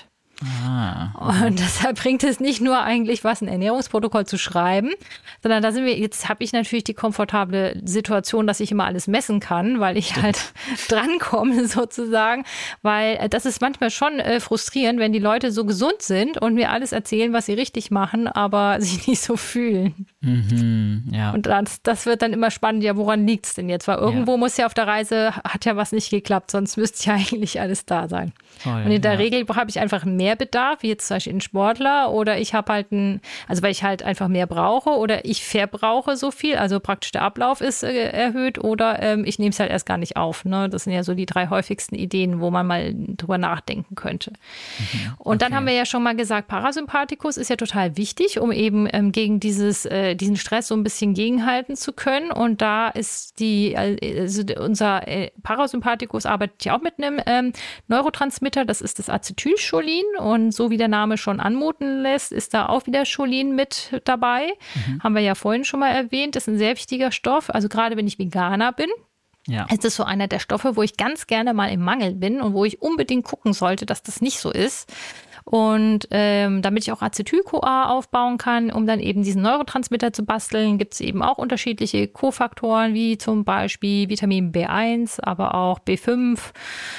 Ah. Und deshalb bringt es nicht nur eigentlich was, ein Ernährungsprotokoll zu schreiben, sondern da sind wir, jetzt habe ich natürlich die komfortable Situation, dass ich immer alles messen kann, weil ich halt drankomme sozusagen, weil das ist manchmal schon äh, frustrierend, wenn die Leute so gesund sind und mir alles erzählen, was sie richtig machen, aber sich nicht so fühlen. Mhm, ja. Und das, das wird dann immer spannend, ja, woran liegt es denn jetzt? Weil irgendwo ja. muss ja auf der Reise, hat ja was nicht geklappt, sonst müsste ja eigentlich alles da sein. Toll, und in der ja. Regel habe ich einfach mehr Bedarf, wie jetzt zum Beispiel ein Sportler, oder ich habe halt ein, also weil ich halt einfach mehr brauche oder ich verbrauche so viel, also praktisch der Ablauf ist äh, erhöht oder ähm, ich nehme es halt erst gar nicht auf. Ne? Das sind ja so die drei häufigsten Ideen, wo man mal drüber nachdenken könnte. Mhm, und okay. Dann haben wir ja schon mal gesagt, Parasympathikus ist ja total wichtig, um eben ähm, gegen dieses, äh, diesen Stress so ein bisschen gegenhalten zu können. Und da ist die, also unser äh, Parasympathikus arbeitet ja auch mit einem ähm, Neurotransmitter, das ist das Acetylcholin. Und so wie der Name schon anmuten lässt, ist da auch wieder Cholin mit dabei. Mhm. Haben wir ja vorhin schon mal erwähnt. Das ist ein sehr wichtiger Stoff. Also gerade wenn ich Veganer bin, ja. ist das so einer der Stoffe, wo ich ganz gerne mal im Mangel bin und wo ich unbedingt gucken sollte, dass das nicht so ist. Und ähm, damit ich auch Acetyl-CoA aufbauen kann, um dann eben diesen Neurotransmitter zu basteln, gibt es eben auch unterschiedliche Kofaktoren, wie zum Beispiel Vitamin B eins, aber auch B fünf.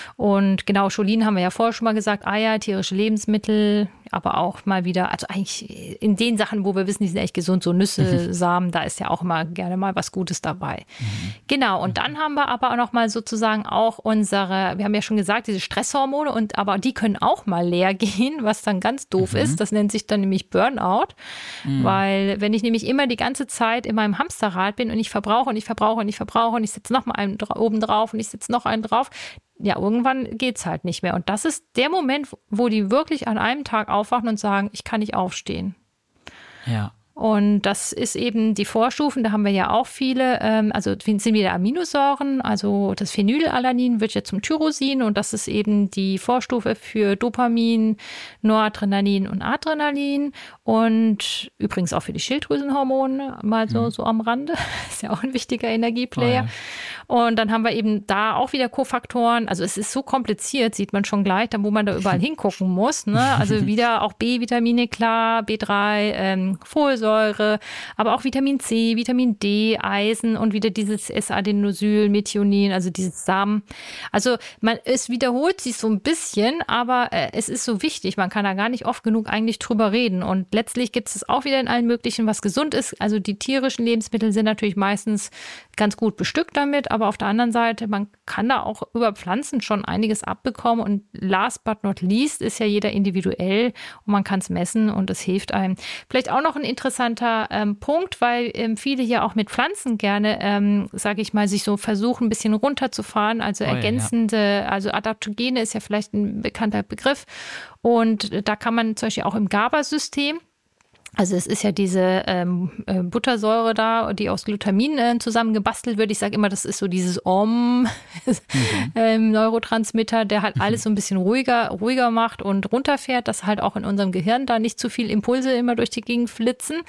Und genau, Cholin haben wir ja vorher schon mal gesagt, Eier, tierische Lebensmittel, aber auch mal wieder, also eigentlich in den Sachen, wo wir wissen, die sind echt gesund, so Nüsse, Samen, da ist ja auch immer gerne mal was Gutes dabei. Mhm. Genau, und dann haben wir aber auch noch mal sozusagen auch unsere, wir haben ja schon gesagt, diese Stresshormone, und aber die können auch mal leer gehen, was dann ganz doof mhm. ist. Das nennt sich dann nämlich Burnout, mhm. weil wenn ich nämlich immer die ganze Zeit in meinem Hamsterrad bin und ich verbrauche und ich verbrauche und ich verbrauche und ich setze noch mal einen oben drauf und ich setze noch einen drauf, ja, irgendwann geht's halt nicht mehr. Und das ist der Moment, wo die wirklich an einem Tag aufwachen und sagen, ich kann nicht aufstehen. Ja. Und das ist eben die Vorstufen, da haben wir ja auch viele, ähm, also sind wieder Aminosäuren, also das Phenylalanin wird ja zum Tyrosin und das ist eben die Vorstufe für Dopamin, Noradrenalin und Adrenalin und übrigens auch für die Schilddrüsenhormone, mal so, mhm. so am Rande, ist ja auch ein wichtiger Energieplayer. Oh ja. Und dann haben wir eben da auch wieder Kofaktoren, also es ist so kompliziert, sieht man schon gleich, dann wo man da überall hingucken muss, ne? Also wieder auch B-Vitamine, klar, B drei, ähm, Folsäure, aber auch Vitamin C, Vitamin D, Eisen und wieder dieses S-Adenosylmethionin, also dieses Samen. Also man, es wiederholt sich so ein bisschen, aber äh, es ist so wichtig. Man kann da gar nicht oft genug eigentlich drüber reden. Und letztlich gibt es auch wieder in allen möglichen, was gesund ist. Also die tierischen Lebensmittel sind natürlich meistens ganz gut bestückt damit, aber auf der anderen Seite, man kann da auch über Pflanzen schon einiges abbekommen. Und last but not least ist ja jeder individuell und man kann es messen und es hilft einem. Vielleicht auch noch ein interessanter ähm, Punkt, weil ähm, viele hier auch mit Pflanzen gerne, ähm, sage ich mal, sich so versuchen, ein bisschen runterzufahren. Also oh, ergänzende, ja. also Adaptogene ist ja vielleicht ein bekannter Begriff. Und da kann man zum Beispiel auch im GABA-System, also es ist ja diese ähm, Buttersäure da, die aus Glutamin äh, zusammen gebastelt wird. Ich sage immer, das ist so dieses Om mhm. ähm, Neurotransmitter, der halt alles so ein bisschen ruhiger, ruhiger macht und runterfährt, dass halt auch in unserem Gehirn da nicht zu viel Impulse immer durch die Gegend flitzen.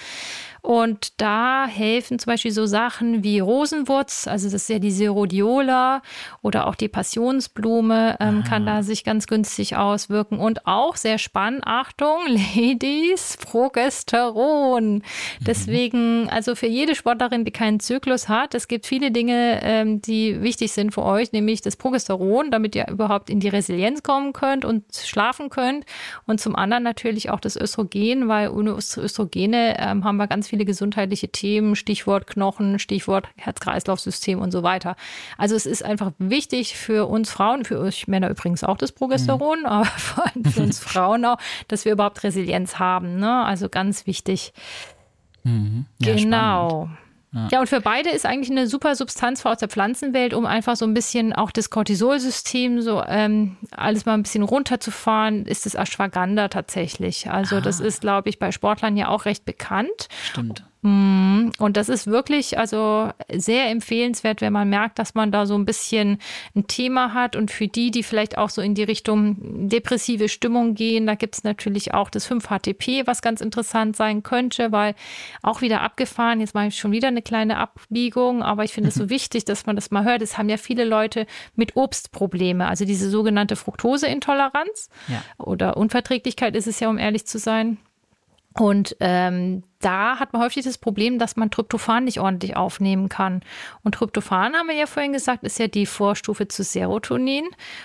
Und da helfen zum Beispiel so Sachen wie Rosenwurz, also das ist ja die Serodiola oder auch die Passionsblume ähm, kann da sich ganz günstig auswirken. Und auch sehr spannend, Achtung, Ladies, Progesteron. Deswegen, also für jede Sportlerin, die keinen Zyklus hat, es gibt viele Dinge, ähm, die wichtig sind für euch, nämlich das Progesteron, damit ihr überhaupt in die Resilienz kommen könnt und schlafen könnt. Und zum anderen natürlich auch das Östrogen, weil ohne Östrogene ähm, haben wir ganz viele gesundheitliche Themen, Stichwort Knochen, Stichwort Herz-Kreislauf-System und so weiter. Also es ist einfach wichtig für uns Frauen, für uns Männer übrigens auch das Progesteron, mhm. aber vor allem für uns Frauen auch, dass wir überhaupt Resilienz haben. Ne? Also ganz wichtig. Mhm. Ja, genau. Spannend. Ja. ja, und für beide ist eigentlich eine super Substanz aus der Pflanzenwelt, um einfach so ein bisschen auch das Cortisolsystem, so ähm, alles mal ein bisschen runterzufahren, ist das Ashwagandha tatsächlich. Also ah. das ist, glaube ich, bei Sportlern ja auch recht bekannt. Stimmt. Und das ist wirklich also sehr empfehlenswert, wenn man merkt, dass man da so ein bisschen ein Thema hat. Und für die, die vielleicht auch so in die Richtung depressive Stimmung gehen, da gibt es natürlich auch das fünf H T P, was ganz interessant sein könnte, weil auch wieder abgefahren, jetzt mache ich schon wieder eine kleine Abbiegung, aber ich finde es so wichtig, dass man das mal hört. Es haben ja viele Leute mit Obstprobleme, also diese sogenannte Fructoseintoleranz ja. oder Unverträglichkeit ist es ja, um ehrlich zu sein. Und ähm, da hat man häufig das Problem, dass man Tryptophan nicht ordentlich aufnehmen kann. Und Tryptophan, haben wir ja vorhin gesagt, ist ja die Vorstufe zu Serotonin.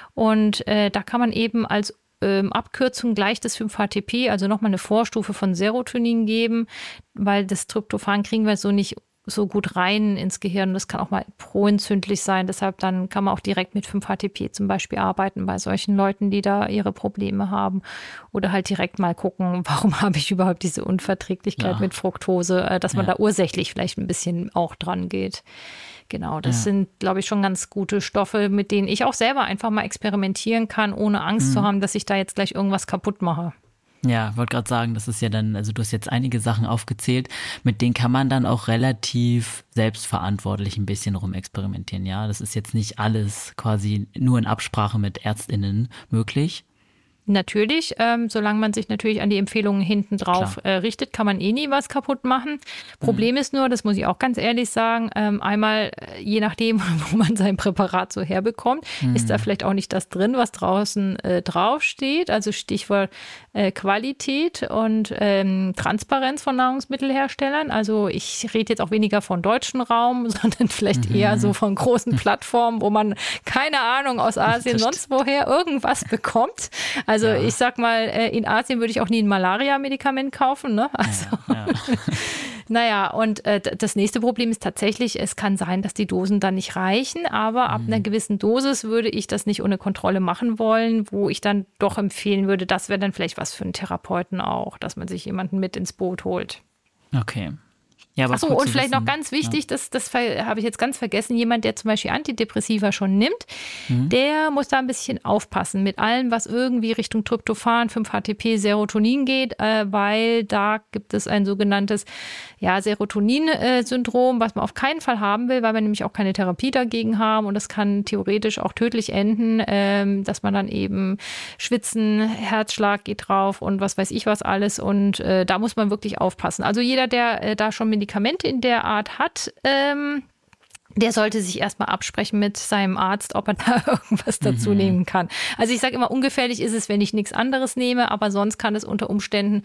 Und äh, da kann man eben als ähm, Abkürzung gleich das fünf H T P, also nochmal eine Vorstufe von Serotonin geben, weil das Tryptophan kriegen wir so nicht so gut rein ins Gehirn. Das kann auch mal proentzündlich sein. Deshalb dann kann man auch direkt mit fünf H T P zum Beispiel arbeiten bei solchen Leuten, die da ihre Probleme haben. Oder halt direkt mal gucken, warum habe ich überhaupt diese Unverträglichkeit ja. mit Fructose, dass man ja. da ursächlich vielleicht ein bisschen auch dran geht. Genau, das ja. sind, glaube ich, schon ganz gute Stoffe, mit denen ich auch selber einfach mal experimentieren kann, ohne Angst mhm. zu haben, dass ich da jetzt gleich irgendwas kaputt mache. Ja, wollte gerade sagen, das ist ja dann, also du hast jetzt einige Sachen aufgezählt, mit denen kann man dann auch relativ selbstverantwortlich ein bisschen rumexperimentieren, ja. Das ist jetzt nicht alles quasi nur in Absprache mit ÄrztInnen möglich. Natürlich, ähm, solange man sich natürlich an die Empfehlungen hinten drauf äh, richtet, kann man eh nie was kaputt machen. Problem mhm. ist nur, das muss ich auch ganz ehrlich sagen, ähm, einmal, je nachdem, wo man sein Präparat so herbekommt, mhm. ist da vielleicht auch nicht das drin, was draußen äh, draufsteht. Also Stichwort äh, Qualität und ähm, Transparenz von Nahrungsmittelherstellern. Also ich rede jetzt auch weniger von deutschen Raum, sondern vielleicht mhm. eher so von großen Plattformen, wo man, keine Ahnung, aus Asien, sonst woher irgendwas bekommt. Also ja. ich sag mal, in Asien würde ich auch nie ein Malaria-Medikament kaufen. Ne? Also, ja, ja. Naja, und äh, das nächste Problem ist tatsächlich, es kann sein, dass die Dosen dann nicht reichen, aber ab mhm. einer gewissen Dosis würde ich das nicht ohne Kontrolle machen wollen, wo ich dann doch empfehlen würde, das wäre dann vielleicht was für einen Therapeuten auch, dass man sich jemanden mit ins Boot holt. Okay. Ja, Achso, und vielleicht wissen. noch ganz wichtig, ja. das, das habe ich jetzt ganz vergessen, jemand, der zum Beispiel Antidepressiva schon nimmt, mhm. der muss da ein bisschen aufpassen mit allem, was irgendwie Richtung Tryptophan, fünf H T P, Serotonin geht, äh, weil da gibt es ein sogenanntes ja, Serotonin-Syndrom, was man auf keinen Fall haben will, weil wir nämlich auch keine Therapie dagegen haben und das kann theoretisch auch tödlich enden, ähm, dass man dann eben schwitzen, Herzschlag geht drauf und was weiß ich was alles und äh, da muss man wirklich aufpassen. Also jeder, der äh, da schon Medikamente in der Art hat, ähm, der sollte sich erstmal absprechen mit seinem Arzt, ob er da irgendwas dazu mhm. nehmen kann. Also ich sage immer, ungefährlich ist es, wenn ich nichts anderes nehme, aber sonst kann es unter Umständen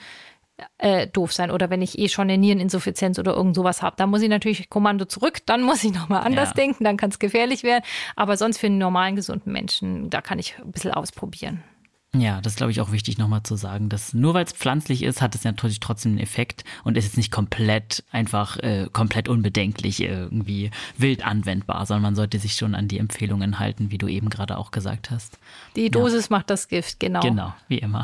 äh, doof sein. Oder wenn ich eh schon eine Niereninsuffizienz oder irgend sowas habe. Da muss ich natürlich Kommando zurück, dann muss ich nochmal anders ja. denken, dann kann es gefährlich werden. Aber sonst für einen normalen, gesunden Menschen, da kann ich ein bisschen ausprobieren. Ja, das ist, glaube ich, auch wichtig nochmal zu sagen, dass nur weil es pflanzlich ist, hat es natürlich trotzdem einen Effekt und ist jetzt nicht komplett einfach äh, komplett unbedenklich irgendwie wild anwendbar, sondern man sollte sich schon an die Empfehlungen halten, wie du eben gerade auch gesagt hast. Die Dosis ja. macht das Gift, genau. Genau, wie immer.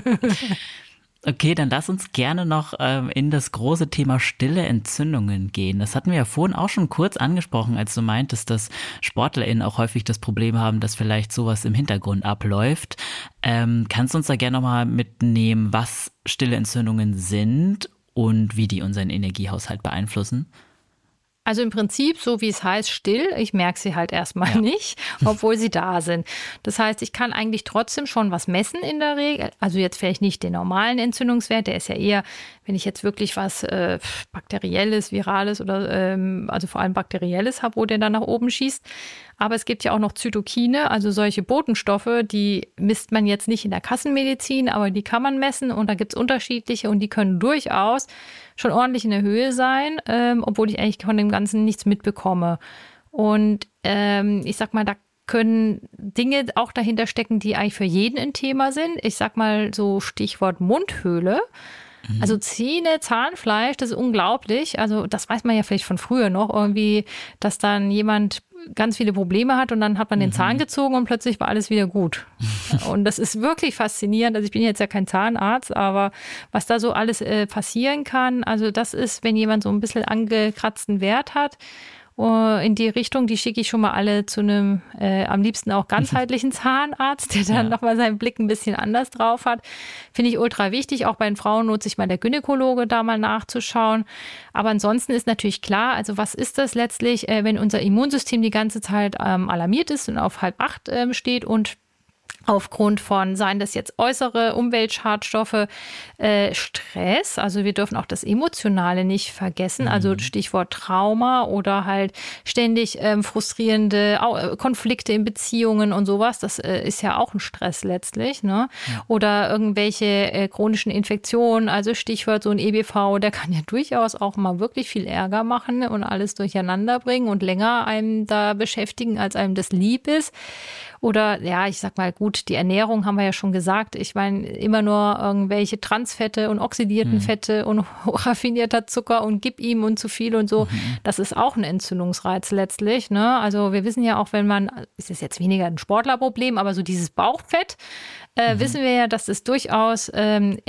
Okay, dann lass uns gerne noch ähm, in das große Thema stille Entzündungen gehen. Das hatten wir ja vorhin auch schon kurz angesprochen, als du meintest, dass SportlerInnen auch häufig das Problem haben, dass vielleicht sowas im Hintergrund abläuft. Ähm, kannst du uns da gerne nochmal mitnehmen, was stille Entzündungen sind und wie die unseren Energiehaushalt beeinflussen? Also im Prinzip, so wie es heißt, still. Ich merke sie halt erstmal ja. nicht, obwohl sie da sind. Das heißt, ich kann eigentlich trotzdem schon was messen in der Regel. Also jetzt vielleicht nicht den normalen Entzündungswert, der ist ja eher, wenn ich jetzt wirklich was äh, Bakterielles, Virales oder ähm, also vor allem Bakterielles habe, wo der dann nach oben schießt. Aber es gibt ja auch noch Zytokine, also solche Botenstoffe, die misst man jetzt nicht in der Kassenmedizin, aber die kann man messen und da gibt es unterschiedliche und die können durchaus schon ordentlich in der Höhe sein, ähm, obwohl ich eigentlich von dem Ganzen nichts mitbekomme. Und ähm, ich sag mal, da können Dinge auch dahinter stecken, die eigentlich für jeden ein Thema sind. Ich sag mal so Stichwort Mundhöhle. Mhm. Also Zähne, Zahnfleisch, das ist unglaublich. Also das weiß man ja vielleicht von früher noch irgendwie, dass dann jemand ganz viele Probleme hat und dann hat man den Zahn mhm. gezogen und plötzlich war alles wieder gut. Und das ist wirklich faszinierend. Also ich bin jetzt ja kein Zahnarzt, aber was da so alles äh, passieren kann, also das ist, wenn jemand so ein bisschen angekratzten Wert hat, in die Richtung, die schicke ich schon mal alle zu einem, äh, am liebsten auch ganzheitlichen Zahnarzt, der dann ja. nochmal seinen Blick ein bisschen anders drauf hat. Finde ich ultra wichtig. Auch bei den Frauen lohnt sich mal der Gynäkologe da mal nachzuschauen. Aber ansonsten ist natürlich klar, also was ist das letztlich, äh, wenn unser Immunsystem die ganze Zeit ähm, alarmiert ist und auf halb acht ähm, steht und aufgrund von, seien das jetzt äußere Umweltschadstoffe, äh, Stress, also wir dürfen auch das Emotionale nicht vergessen, mhm. also Stichwort Trauma oder halt ständig ähm, frustrierende Au- Konflikte in Beziehungen und sowas, das äh, ist ja auch ein Stress letztlich, ne? Ja. Oder irgendwelche äh, chronischen Infektionen, also Stichwort so ein E B V, der kann ja durchaus auch mal wirklich viel Ärger machen und alles durcheinander bringen und länger einem da beschäftigen, als einem das lieb ist. Oder, ja, ich sag mal, gut, die Ernährung haben wir ja schon gesagt. Ich meine, immer nur irgendwelche Transfette und oxidierten mhm. Fette und raffinierter Zucker und gib ihm und zu viel und so. Mhm. Das ist auch ein Entzündungsreiz letztlich, ne? Also wir wissen ja auch, wenn man, ist das jetzt weniger ein Sportlerproblem, aber so dieses Bauchfett, äh, mhm. wissen wir ja, dass es durchaus ähm,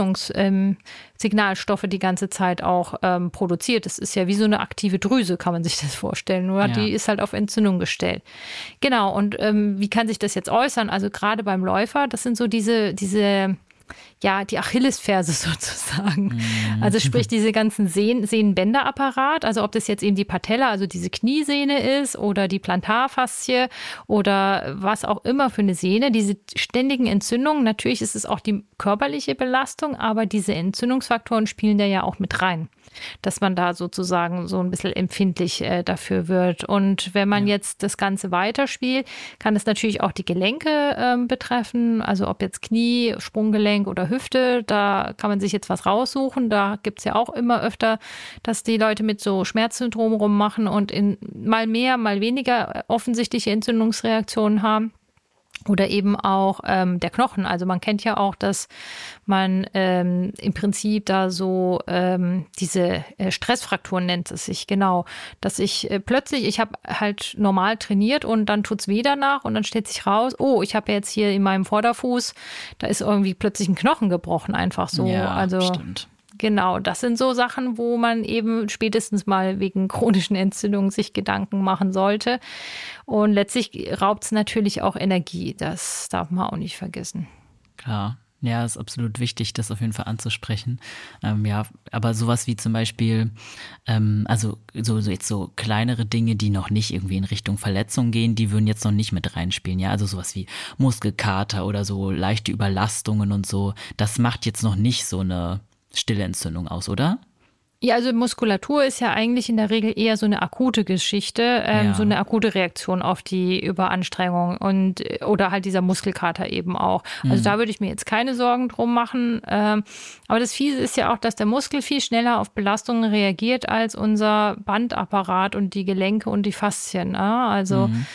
Entzündungssignalstoffe ähm, die ganze Zeit auch ähm, produziert. Das ist ja wie so eine aktive Drüse, kann man sich das vorstellen. Nur ja. die ist halt auf Entzündung gestellt. Genau, und ähm, wie kann sich das jetzt äußern? Also gerade beim Läufer, das sind so diese, diese ja, die Achillesferse sozusagen. Mhm. Also sprich diese ganzen Sehnen, Sehnenbänderapparat, also ob das jetzt eben die Patella, also diese Kniesehne ist oder die Plantarfaszie oder was auch immer für eine Sehne, diese ständigen Entzündungen, natürlich ist es auch die körperliche Belastung, aber diese Entzündungsfaktoren spielen da ja auch mit rein, dass man da sozusagen so ein bisschen empfindlich äh, dafür wird. Und wenn man ja. jetzt das Ganze weiterspielt, kann es natürlich auch die Gelenke ähm, betreffen, also ob jetzt Knie, Sprunggelenk oder Hüfte, da kann man sich jetzt was raussuchen. Da gibt es ja auch immer öfter, dass die Leute mit so Schmerzsyndromen rummachen und in mal mehr, mal weniger offensichtliche Entzündungsreaktionen haben. Oder eben auch ähm, der Knochen. Also man kennt ja auch, dass man ähm, im Prinzip da so ähm, diese äh, Stressfrakturen nennt es sich, genau. Dass ich äh, plötzlich, ich habe halt normal trainiert und dann tut's weh danach und dann stellt sich raus, oh, ich habe jetzt hier in meinem Vorderfuß, da ist irgendwie plötzlich ein Knochen gebrochen, einfach so. Ja, also stimmt. Genau, das sind so Sachen, wo man eben spätestens mal wegen chronischen Entzündungen sich Gedanken machen sollte. Und letztlich raubt es natürlich auch Energie. Das darf man auch nicht vergessen. Klar. Ja, ist absolut wichtig, das auf jeden Fall anzusprechen. Ähm, ja, aber sowas wie zum Beispiel, ähm, also so, so jetzt so kleinere Dinge, die noch nicht irgendwie in Richtung Verletzung gehen, die würden jetzt noch nicht mit reinspielen. Ja, also sowas wie Muskelkater oder so leichte Überlastungen und so. Das macht jetzt noch nicht so eine stille Entzündung aus, oder? Ja, also Muskulatur ist ja eigentlich in der Regel eher so eine akute Geschichte, ähm, Ja. so eine akute Reaktion auf die Überanstrengung und oder halt dieser Muskelkater eben auch. Also Mhm. da würde ich mir jetzt keine Sorgen drum machen. Ähm, aber das Fiese ist ja auch, dass der Muskel viel schneller auf Belastungen reagiert als unser Bandapparat und die Gelenke und die Faszien. Ne? Also Mhm.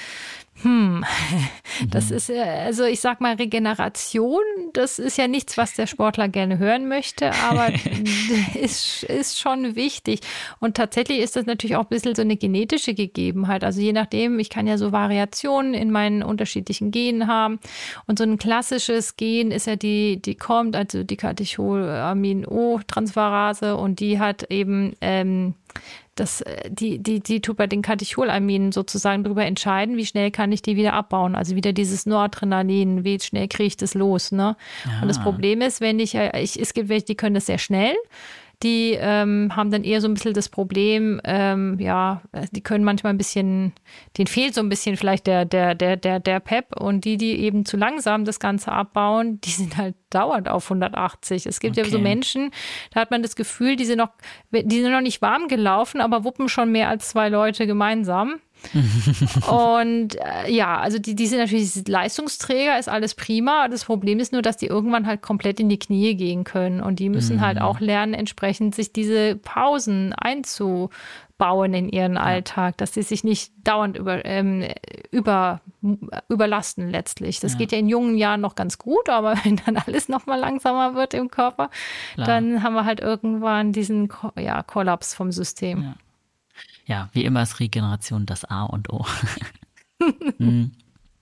Hm, das ist, äh, also ich sag mal, Regeneration, das ist ja nichts, was der Sportler gerne hören möchte, aber ist, ist schon wichtig. Und tatsächlich ist das natürlich auch ein bisschen so eine genetische Gegebenheit. Also je nachdem, ich kann ja so Variationen in meinen unterschiedlichen Genen haben. Und so ein klassisches Gen ist ja die, die kommt, also die Catecholamin-O-Transferase und die hat eben ähm, Das, die, die, die tut bei den Katecholaminen sozusagen darüber entscheiden, wie schnell kann ich die wieder abbauen. Also wieder dieses Noradrenalin, wie schnell kriege ich das los. Ne? Und das Problem ist, wenn ich, ich, es gibt welche, die können das sehr schnell. Die ähm, haben dann eher so ein bisschen das Problem, ähm, ja, die können manchmal ein bisschen, denen fehlt so ein bisschen vielleicht der, der, der, der, der Pep und die, die eben zu langsam das Ganze abbauen, die sind halt dauernd auf hundertachtzig. Es gibt Okay. ja so Menschen, da hat man das Gefühl, die sind noch, die sind noch nicht warm gelaufen, aber wuppen schon mehr als zwei Leute gemeinsam. Und äh, ja, also die, die sind natürlich Leistungsträger, ist alles prima. Das Problem ist nur, dass die irgendwann halt komplett in die Knie gehen können. Und die müssen Mhm. halt auch lernen, entsprechend sich diese Pausen einzubauen in ihren Alltag, dass sie sich nicht dauernd über, ähm, über überlasten letztlich. Das Ja. geht ja in jungen Jahren noch ganz gut, aber wenn dann alles noch mal langsamer wird im Körper, Klar. dann haben wir halt irgendwann diesen Ko- ja, Kollaps vom System. Ja. Ja, wie immer ist Regeneration das A und O. Hm.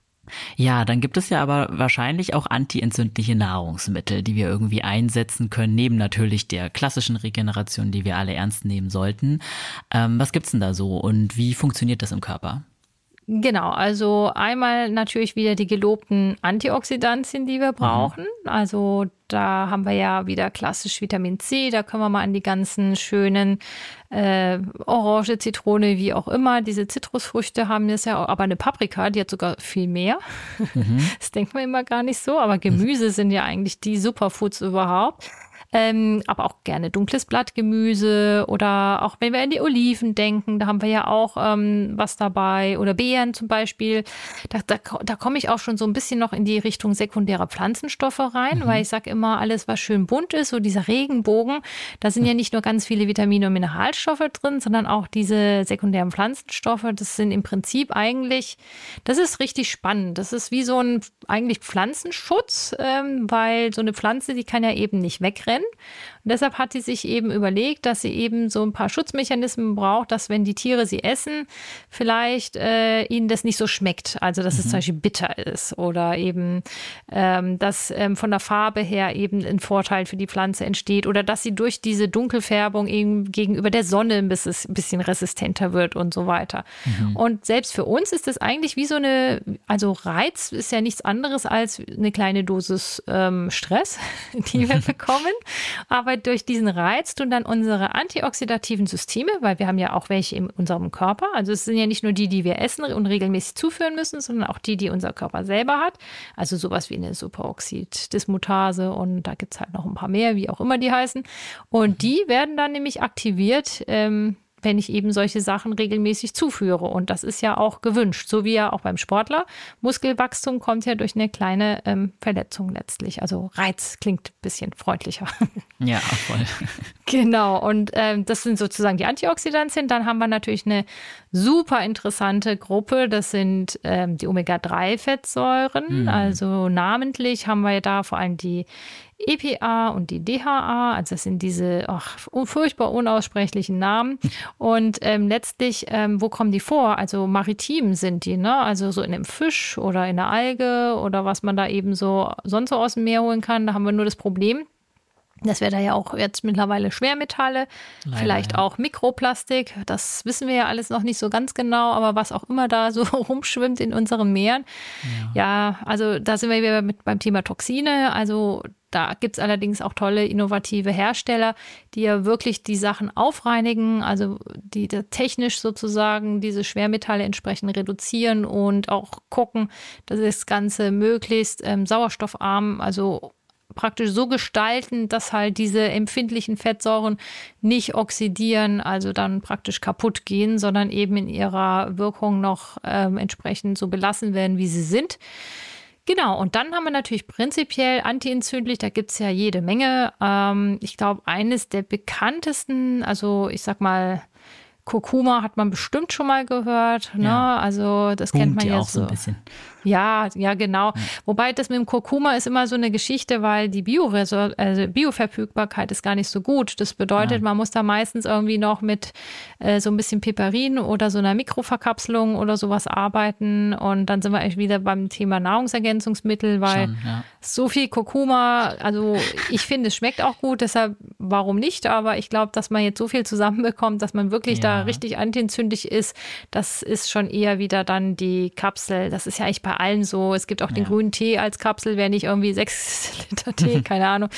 Ja, dann gibt es ja aber wahrscheinlich auch antientzündliche Nahrungsmittel, die wir irgendwie einsetzen können, neben natürlich der klassischen Regeneration, die wir alle ernst nehmen sollten. Ähm, was gibt's denn da so und wie funktioniert das im Körper? Genau, also einmal natürlich wieder die gelobten Antioxidantien, die wir brauchen. Mhm. Also da haben wir ja wieder klassisch Vitamin C, da können wir mal an die ganzen schönen äh, Orange, Zitrone, wie auch immer. Diese Zitrusfrüchte haben das ja auch, aber eine Paprika, die hat sogar viel mehr. Mhm. Das denkt man immer gar nicht so, aber Gemüse mhm. sind ja eigentlich die Superfoods überhaupt. Ähm, aber auch gerne dunkles Blattgemüse oder auch wenn wir in die Oliven denken, da haben wir ja auch ähm, was dabei oder Beeren zum Beispiel. Da, da, da komme ich auch schon so ein bisschen noch in die Richtung sekundärer Pflanzenstoffe rein, mhm. weil ich sage immer, alles was schön bunt ist, so dieser Regenbogen, da sind ja nicht nur ganz viele Vitamine und Mineralstoffe drin, sondern auch diese sekundären Pflanzenstoffe. Das sind im Prinzip eigentlich, das ist richtig spannend. Das ist wie so ein eigentlich Pflanzenschutz, ähm, weil so eine Pflanze, die kann ja eben nicht wegrennen. Und deshalb hat sie sich eben überlegt, dass sie eben so ein paar Schutzmechanismen braucht, dass wenn die Tiere sie essen, vielleicht äh, ihnen das nicht so schmeckt. Also dass mhm. es zum Beispiel bitter ist oder eben, ähm, dass ähm, von der Farbe her eben ein Vorteil für die Pflanze entsteht oder dass sie durch diese Dunkelfärbung eben gegenüber der Sonne ein bisschen, ein bisschen resistenter wird und so weiter. Mhm. Und selbst für uns ist das eigentlich wie so eine, also Reiz ist ja nichts anderes als eine kleine Dosis ähm, Stress, die wir bekommen. Aber durch diesen Reiz tun dann unsere antioxidativen Systeme, weil wir haben ja auch welche in unserem Körper, also es sind ja nicht nur die, die wir essen und regelmäßig zuführen müssen, sondern auch die, die unser Körper selber hat. Also sowas wie eine Superoxid-Dismutase und da gibt es halt noch ein paar mehr, wie auch immer die heißen. Und die werden dann nämlich aktiviert, ähm, wenn ich eben solche Sachen regelmäßig zuführe. Und das ist ja auch gewünscht, so wie ja auch beim Sportler. Muskelwachstum kommt ja durch eine kleine ähm, Verletzung letztlich. Also Reiz klingt ein bisschen freundlicher. Ja, voll. Genau, und ähm, das sind sozusagen die Antioxidantien. Dann haben wir natürlich eine super interessante Gruppe. Das sind ähm, die Omega drei Fettsäuren. Mhm. Also namentlich haben wir da vor allem die E P A und die D H A, also das sind diese ach, furchtbar unaussprechlichen Namen. Und ähm, letztlich, ähm, wo kommen die vor? Also maritim sind die, ne? Also so in einem Fisch oder in einer Alge oder was man da eben so sonst so aus dem Meer holen kann. Da haben wir nur das Problem, dass wir da ja auch jetzt mittlerweile Schwermetalle, Leider, vielleicht ja. auch Mikroplastik, das wissen wir ja alles noch nicht so ganz genau, aber was auch immer da so rumschwimmt in unseren Meeren. Ja, ja also da sind wir wieder mit beim Thema Toxine, also da gibt es allerdings auch tolle, innovative Hersteller, die ja wirklich die Sachen aufreinigen, also die da technisch sozusagen diese Schwermetalle entsprechend reduzieren und auch gucken, dass das Ganze möglichst ähm, sauerstoffarm, also praktisch so gestalten, dass halt diese empfindlichen Fettsäuren nicht oxidieren, also dann praktisch kaputt gehen, sondern eben in ihrer Wirkung noch ähm, entsprechend so belassen werden, wie sie sind. Genau, und dann haben wir natürlich prinzipiell antientzündlich, da gibt es ja jede Menge. Ähm, ich glaube, eines der bekanntesten, also ich sag mal, Kurkuma hat man bestimmt schon mal gehört, ne? Ja. Also das Boomt kennt man ja auch so so ein bisschen. Ja, ja, genau. Ja. Wobei das mit dem Kurkuma ist immer so eine Geschichte, weil die Bioresor- also Bioverfügbarkeit ist gar nicht so gut. Das bedeutet, ja. man muss da meistens irgendwie noch mit äh, so ein bisschen Piperin oder so einer Mikroverkapselung oder sowas arbeiten. Und dann sind wir eigentlich wieder beim Thema Nahrungsergänzungsmittel, weil Schon, ja. so viel Kurkuma, also ich finde, es schmeckt auch gut, deshalb warum nicht? Aber ich glaube, dass man jetzt so viel zusammenbekommt, dass man wirklich ja. da richtig antientzündlich ist, das ist schon eher wieder dann die Kapsel. Das ist ja eigentlich bei allen so. Es gibt auch den ja. grünen Tee als Kapsel, wer nicht irgendwie sechs Liter Tee, keine Ahnung,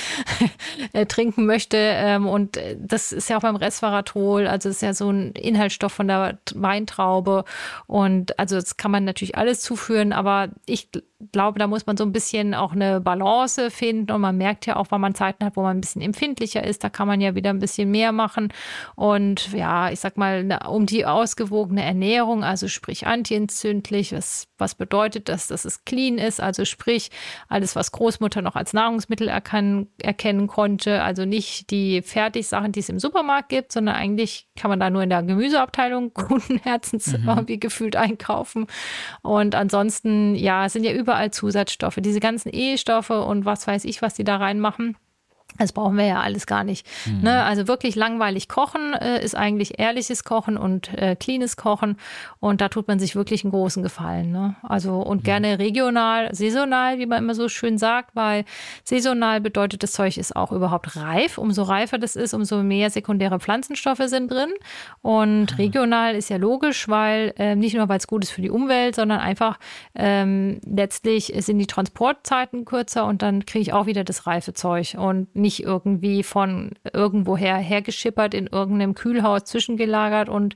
trinken möchte. Und das ist ja auch beim Resveratrol, also es ist ja so ein Inhaltsstoff von der Weintraube. Und also das kann man natürlich alles zuführen, aber ich glaube, da muss man so ein bisschen auch eine Balance finden und man merkt ja auch, wenn man Zeiten hat, wo man ein bisschen empfindlicher ist, da kann man ja wieder ein bisschen mehr machen. Und ja, ich sag mal, mal, ne, um die ausgewogene Ernährung, also sprich antientzündlich. Was, was bedeutet das, dass es clean ist? Also sprich, alles, was Großmutter noch als Nahrungsmittel erkan- erkennen konnte. Also nicht die Fertigsachen, die es im Supermarkt gibt, sondern eigentlich kann man da nur in der Gemüseabteilung guten Herzens mhm. irgendwie gefühlt einkaufen. Und ansonsten, ja, es sind ja überall Zusatzstoffe. Diese ganzen E-Stoffe und was weiß ich, was die da reinmachen. Das brauchen wir ja alles gar nicht. Mhm. Ne? Also wirklich langweilig kochen äh, ist eigentlich ehrliches Kochen und äh, cleanes Kochen. Und da tut man sich wirklich einen großen Gefallen. Ne? Also und mhm. gerne regional, saisonal, wie man immer so schön sagt, weil saisonal bedeutet, das Zeug ist auch überhaupt reif. Umso reifer das ist, umso mehr sekundäre Pflanzenstoffe sind drin. Und mhm. regional ist ja logisch, weil äh, nicht nur, weil es gut ist für die Umwelt, sondern einfach ähm, letztlich sind die Transportzeiten kürzer und dann kriege ich auch wieder das reife Zeug. Und nicht irgendwie von irgendwoher hergeschippert, in irgendeinem Kühlhaus zwischengelagert und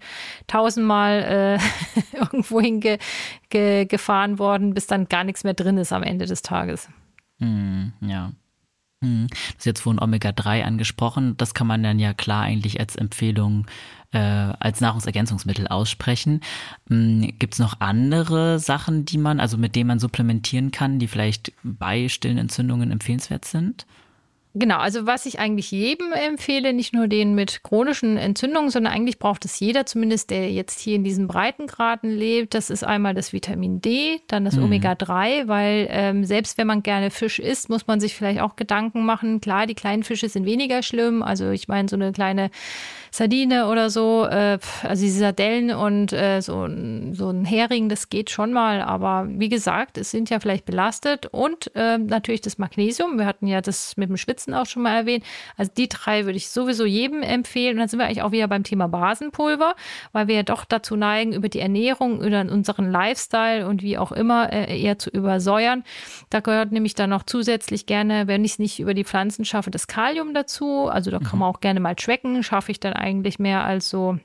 tausendmal äh, irgendwo hingefahren ge, gefahren worden, bis dann gar nichts mehr drin ist am Ende des Tages. Mm, ja. Mm. Du hast jetzt vorhin Omega drei angesprochen. Das kann man dann ja klar eigentlich als Empfehlung äh, als Nahrungsergänzungsmittel aussprechen. Mm, gibt es noch andere Sachen, die man, also mit denen man supplementieren kann, die vielleicht bei stillen Entzündungen empfehlenswert sind? Genau, also was ich eigentlich jedem empfehle, nicht nur denen mit chronischen Entzündungen, sondern eigentlich braucht es jeder, zumindest der jetzt hier in diesen Breitengraden lebt. Das ist einmal das Vitamin D, dann das mhm. Omega drei, weil ähm, selbst wenn man gerne Fisch isst, muss man sich vielleicht auch Gedanken machen. Klar, die kleinen Fische sind weniger schlimm. Also ich meine, so eine kleine Sardine oder so, äh, also diese Sardellen und äh, so, ein, so ein Hering, das geht schon mal. Aber wie gesagt, es sind ja vielleicht belastet und äh, natürlich das Magnesium. Wir hatten ja das mit dem Schwitzen auch schon mal erwähnt. Also die drei würde ich sowieso jedem empfehlen. Und dann sind wir eigentlich auch wieder beim Thema Basenpulver, weil wir ja doch dazu neigen, über die Ernährung, über unseren Lifestyle und wie auch immer äh, eher zu übersäuern. Da gehört nämlich dann noch zusätzlich gerne, wenn ich es nicht über die Pflanzen schaffe, das Kalium dazu. Also da kann man auch gerne mal tracken. Schaffe ich dann eigentlich mehr als so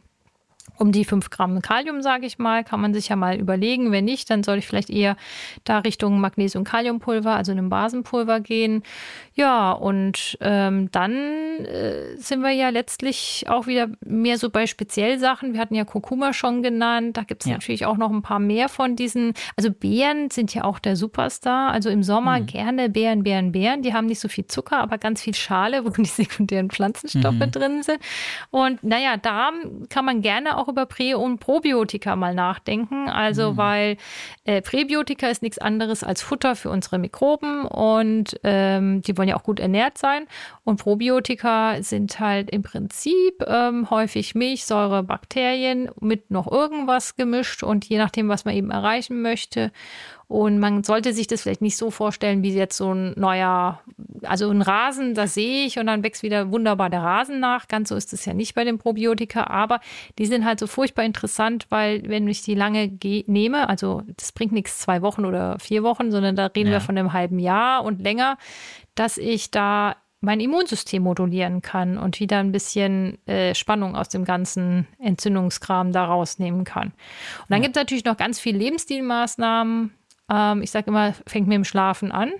um die fünf Gramm Kalium, sage ich mal, kann man sich ja mal überlegen. Wenn nicht, dann soll ich vielleicht eher da Richtung Magnesium-Kaliumpulver, also einem Basenpulver gehen. Ja, und ähm, dann äh, sind wir ja letztlich auch wieder mehr so bei Speziellsachen. Wir hatten ja Kurkuma schon genannt. Da gibt es ja. natürlich auch noch ein paar mehr von diesen. Also Beeren sind ja auch der Superstar. Also im Sommer mhm. gerne Beeren, Beeren, Beeren. Die haben nicht so viel Zucker, aber ganz viel Schale, wo die sekundären Pflanzenstoffe mhm. drin sind. Und naja, da kann man gerne auch über Prä- und Probiotika mal nachdenken. Also, mhm. weil äh, Präbiotika ist nichts anderes als Futter für unsere Mikroben und ähm, die wollen ja auch gut ernährt sein. Und Probiotika sind halt im Prinzip ähm, häufig Milchsäure, Bakterien mit noch irgendwas gemischt und je nachdem, was man eben erreichen möchte. Und man sollte sich das vielleicht nicht so vorstellen, wie jetzt so ein neuer, also ein Rasen, das sehe ich und dann wächst wieder wunderbar der Rasen nach. Ganz so ist es ja nicht bei den Probiotika, aber die sind halt so furchtbar interessant, weil wenn ich die lange ge- nehme, also das bringt nichts zwei Wochen oder vier Wochen, sondern da reden ja. wir von einem halben Jahr und länger, dass ich da mein Immunsystem modulieren kann und wieder ein bisschen äh, Spannung aus dem ganzen Entzündungskram da rausnehmen kann. Und dann ja. gibt es natürlich noch ganz viele Lebensstilmaßnahmen. Ähm, ich sage immer, fängt mit dem Schlafen an.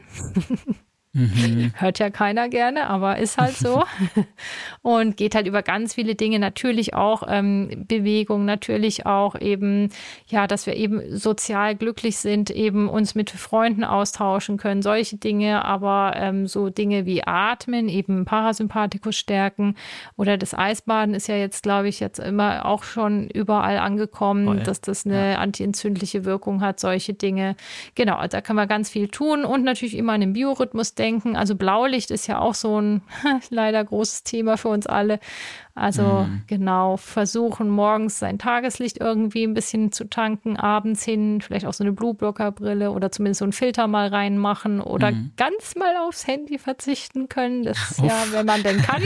Mhm. Hört ja keiner gerne, aber ist halt so. Und geht halt über ganz viele Dinge. Natürlich auch ähm, Bewegung, natürlich auch eben, ja, dass wir eben sozial glücklich sind, eben uns mit Freunden austauschen können, solche Dinge. Aber ähm, so Dinge wie Atmen, eben Parasympathikus stärken oder das Eisbaden ist ja jetzt, glaube ich, jetzt immer auch schon überall angekommen, oh ja. dass das eine ja. antientzündliche Wirkung hat, solche Dinge. Genau, also da kann man ganz viel tun und natürlich immer an den Biorhythmus denken. Also Blaulicht ist ja auch so ein leider großes Thema für uns alle. Also mhm. genau, versuchen morgens sein Tageslicht irgendwie ein bisschen zu tanken, abends hin vielleicht auch so eine Blueblocker-Brille oder zumindest so einen Filter mal reinmachen oder mhm. ganz mal aufs Handy verzichten können. Das ist ja, wenn man denn kann.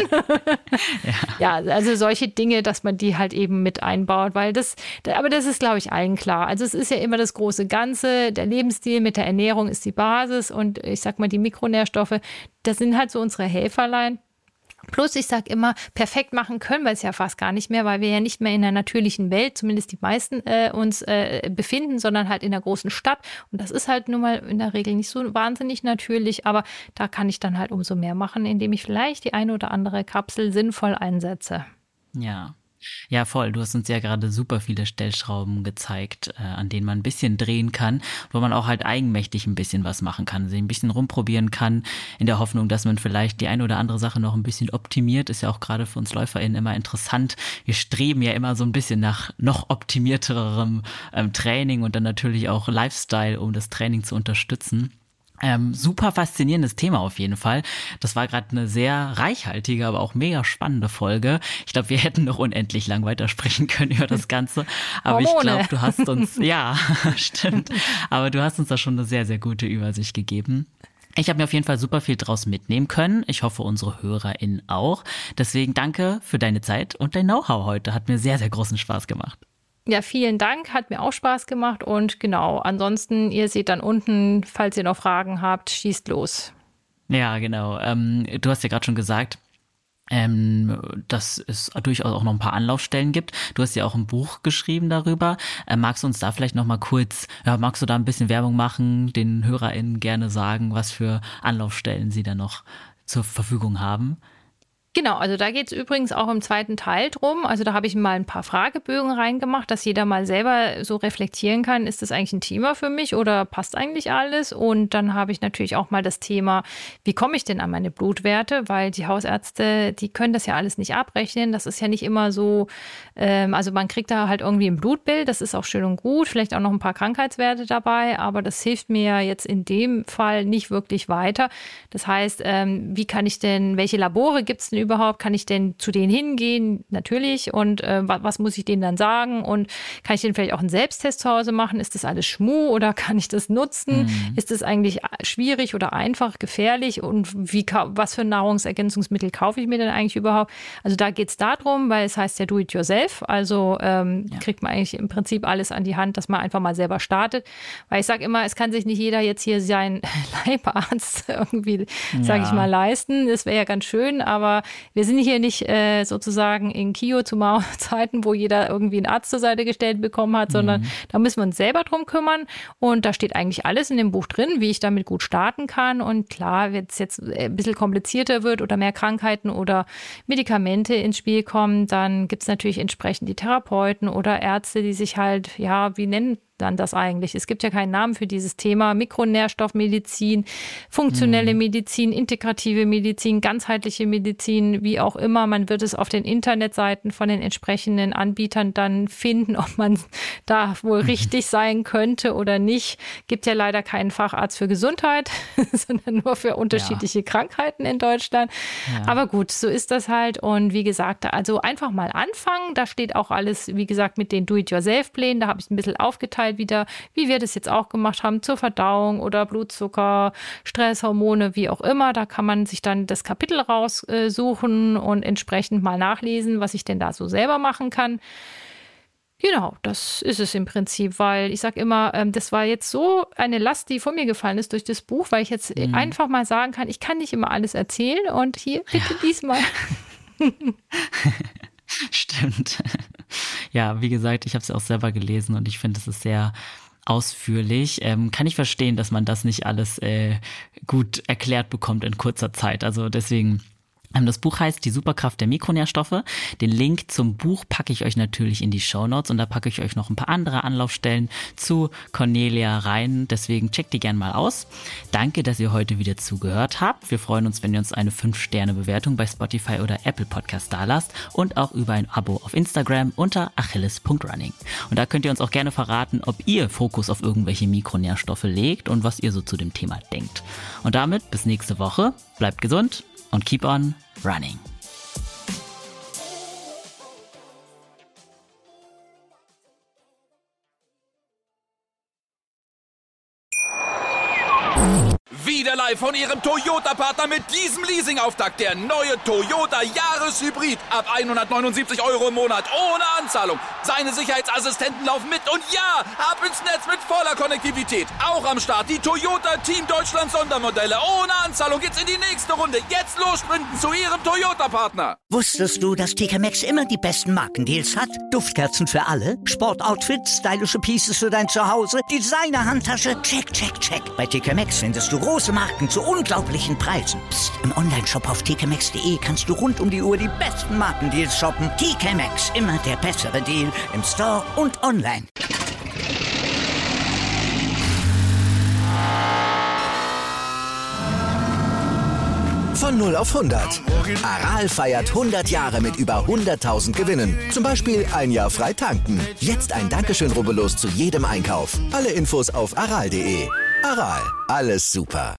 ja. ja, also solche Dinge, dass man die halt eben mit einbaut, weil das, aber das ist, glaube ich, allen klar. Also es ist ja immer das große Ganze. Der Lebensstil mit der Ernährung ist die Basis und ich sag mal, die Mikronährstoffe, das sind halt so unsere Helferlein. Plus, ich sage immer, perfekt machen können wir es ja fast gar nicht mehr, weil wir ja nicht mehr in der natürlichen Welt, zumindest die meisten, äh, uns äh, befinden, sondern halt in der großen Stadt. Und das ist halt nun mal in der Regel nicht so wahnsinnig natürlich, aber da kann ich dann halt umso mehr machen, indem ich vielleicht die eine oder andere Kapsel sinnvoll einsetze. Ja. Ja, voll. Du hast uns ja gerade super viele Stellschrauben gezeigt, äh, an denen man ein bisschen drehen kann, wo man auch halt eigenmächtig ein bisschen was machen kann, sich ein bisschen rumprobieren kann, in der Hoffnung, dass man vielleicht die eine oder andere Sache noch ein bisschen optimiert. Ist ja auch gerade für uns LäuferInnen immer interessant. Wir streben ja immer so ein bisschen nach noch optimierterem ähm, Training und dann natürlich auch Lifestyle, um das Training zu unterstützen. Ähm, super faszinierendes Thema auf jeden Fall. Das war gerade eine sehr reichhaltige, aber auch mega spannende Folge. Ich glaube, wir hätten noch unendlich lang weitersprechen können über das Ganze. Aber Hormone. Ich glaube, du hast uns, ja, stimmt. Aber du hast uns da schon eine sehr, sehr gute Übersicht gegeben. Ich habe mir auf jeden Fall super viel draus mitnehmen können. Ich hoffe, unsere HörerInnen auch. Deswegen danke für deine Zeit und dein Know-how heute. Hat mir sehr, sehr großen Spaß gemacht. Ja, vielen Dank, hat mir auch Spaß gemacht und genau, ansonsten, ihr seht dann unten, falls ihr noch Fragen habt, schießt los. Ja, genau. Ähm, du hast ja gerade schon gesagt, ähm, dass es durchaus auch noch ein paar Anlaufstellen gibt. Du hast ja auch ein Buch geschrieben darüber. Äh, magst du uns da vielleicht noch mal kurz, ja, magst du da ein bisschen Werbung machen, den HörerInnen gerne sagen, was für Anlaufstellen sie da noch zur Verfügung haben? Genau, also da geht es übrigens auch im zweiten Teil drum. Also da habe ich mal ein paar Fragebögen reingemacht, dass jeder mal selber so reflektieren kann, ist das eigentlich ein Thema für mich oder passt eigentlich alles? Und dann habe ich natürlich auch mal das Thema, wie komme ich denn an meine Blutwerte? Weil die Hausärzte, die können das ja alles nicht abrechnen. Das ist ja nicht immer so, ähm, also man kriegt da halt irgendwie ein Blutbild, das ist auch schön und gut, vielleicht auch noch ein paar Krankheitswerte dabei, aber das hilft mir jetzt in dem Fall nicht wirklich weiter. Das heißt, ähm, wie kann ich denn, welche Labore gibt es denn überhaupt? Kann ich denn zu denen hingehen? Natürlich. Und äh, was, was muss ich denen dann sagen? Und kann ich denen vielleicht auch einen Selbsttest zu Hause machen? Ist das alles Schmuh oder kann ich das nutzen? Mhm. Ist das eigentlich schwierig oder einfach, gefährlich? Und wie, was für Nahrungsergänzungsmittel kaufe ich mir denn eigentlich überhaupt? Also da geht es darum, weil es heißt ja do it yourself. Also ähm, ja. kriegt man eigentlich im Prinzip alles an die Hand, dass man einfach mal selber startet. Weil ich sage immer, es kann sich nicht jeder jetzt hier seinen Leibarzt irgendwie, ja. sage ich mal, leisten. Das wäre ja ganz schön, aber wir sind hier nicht äh, sozusagen in Kio zu Mao-Zeiten, wo jeder irgendwie einen Arzt zur Seite gestellt bekommen hat, sondern mhm. da müssen wir uns selber drum kümmern. Und da steht eigentlich alles in dem Buch drin, wie ich damit gut starten kann. Und klar, wenn es jetzt ein bisschen komplizierter wird oder mehr Krankheiten oder Medikamente ins Spiel kommen, dann gibt es natürlich entsprechend die Therapeuten oder Ärzte, die sich halt, ja, wie nennen dann das eigentlich? Es gibt ja keinen Namen für dieses Thema. Mikronährstoffmedizin, funktionelle mhm. Medizin, integrative Medizin, ganzheitliche Medizin, wie auch immer. Man wird es auf den Internetseiten von den entsprechenden Anbietern dann finden, ob man da wohl mhm. richtig sein könnte oder nicht. Gibt ja leider keinen Facharzt für Gesundheit, sondern nur für unterschiedliche ja. Krankheiten in Deutschland. Ja. Aber gut, so ist das halt. Und wie gesagt, also einfach mal anfangen. Da steht auch alles, wie gesagt, mit den Do-it-yourself-Plänen. Da habe ich ein bisschen aufgeteilt wieder, wie wir das jetzt auch gemacht haben, zur Verdauung oder Blutzucker, Stresshormone, wie auch immer. Da kann man sich dann das Kapitel raussuchen und entsprechend mal nachlesen, was ich denn da so selber machen kann. Genau, das ist es im Prinzip, weil ich sage immer, ähm, das war jetzt so eine Last, die von mir gefallen ist durch das Buch, weil ich jetzt mhm. einfach mal sagen kann, ich kann nicht immer alles erzählen und hier bitte ja. diesmal. Stimmt. Ja, wie gesagt, ich habe es ja auch selber gelesen und ich finde, es ist sehr ausführlich. Ähm, kann ich verstehen, dass man das nicht alles äh, gut erklärt bekommt in kurzer Zeit. Also deswegen... Das Buch heißt Die Superkraft der Mikronährstoffe. Den Link zum Buch packe ich euch natürlich in die Shownotes und da packe ich euch noch ein paar andere Anlaufstellen zu Cornelia rein. Deswegen checkt die gerne mal aus. Danke, dass ihr heute wieder zugehört habt. Wir freuen uns, wenn ihr uns eine fünf Sterne Bewertung bei Spotify oder Apple Podcast dalasst und auch über ein Abo auf Instagram unter achilles punkt running. Und da könnt ihr uns auch gerne verraten, ob ihr Fokus auf irgendwelche Mikronährstoffe legt und was ihr so zu dem Thema denkt. Und damit bis nächste Woche. Bleibt gesund und keep on running. Wieder live von Ihrem Toyota-Partner mit diesem Leasing-Auftakt. Der neue Toyota Jahreshybrid. Ab hundertneunundsiebzig Euro im Monat. Ohne Anzahlung. Seine Sicherheitsassistenten laufen mit und ja, ab ins Netz mit voller Konnektivität. Auch am Start die Toyota Team Deutschland Sondermodelle. Ohne Anzahlung geht's in die nächste Runde. Jetzt los sprinten zu Ihrem Toyota-Partner. Wusstest du, dass T K Maxx immer die besten Markendeals hat? Duftkerzen für alle, Sportoutfits, stylische Pieces für dein Zuhause, Designer-Handtasche, check, check, check. Bei T K Maxx findest du große Marken zu unglaublichen Preisen. Psst. Im Onlineshop auf t k maxx punkt de kannst du rund um die Uhr die besten Markendeals shoppen. T K Maxx, immer der bessere Deal im Store und online. Von null auf hundert. Aral feiert hundert Jahre mit über hunderttausend Gewinnen. Zum Beispiel ein Jahr frei tanken. Jetzt ein Dankeschön, rubbellos zu jedem Einkauf. Alle Infos auf aral punkt de. Aral, alles super.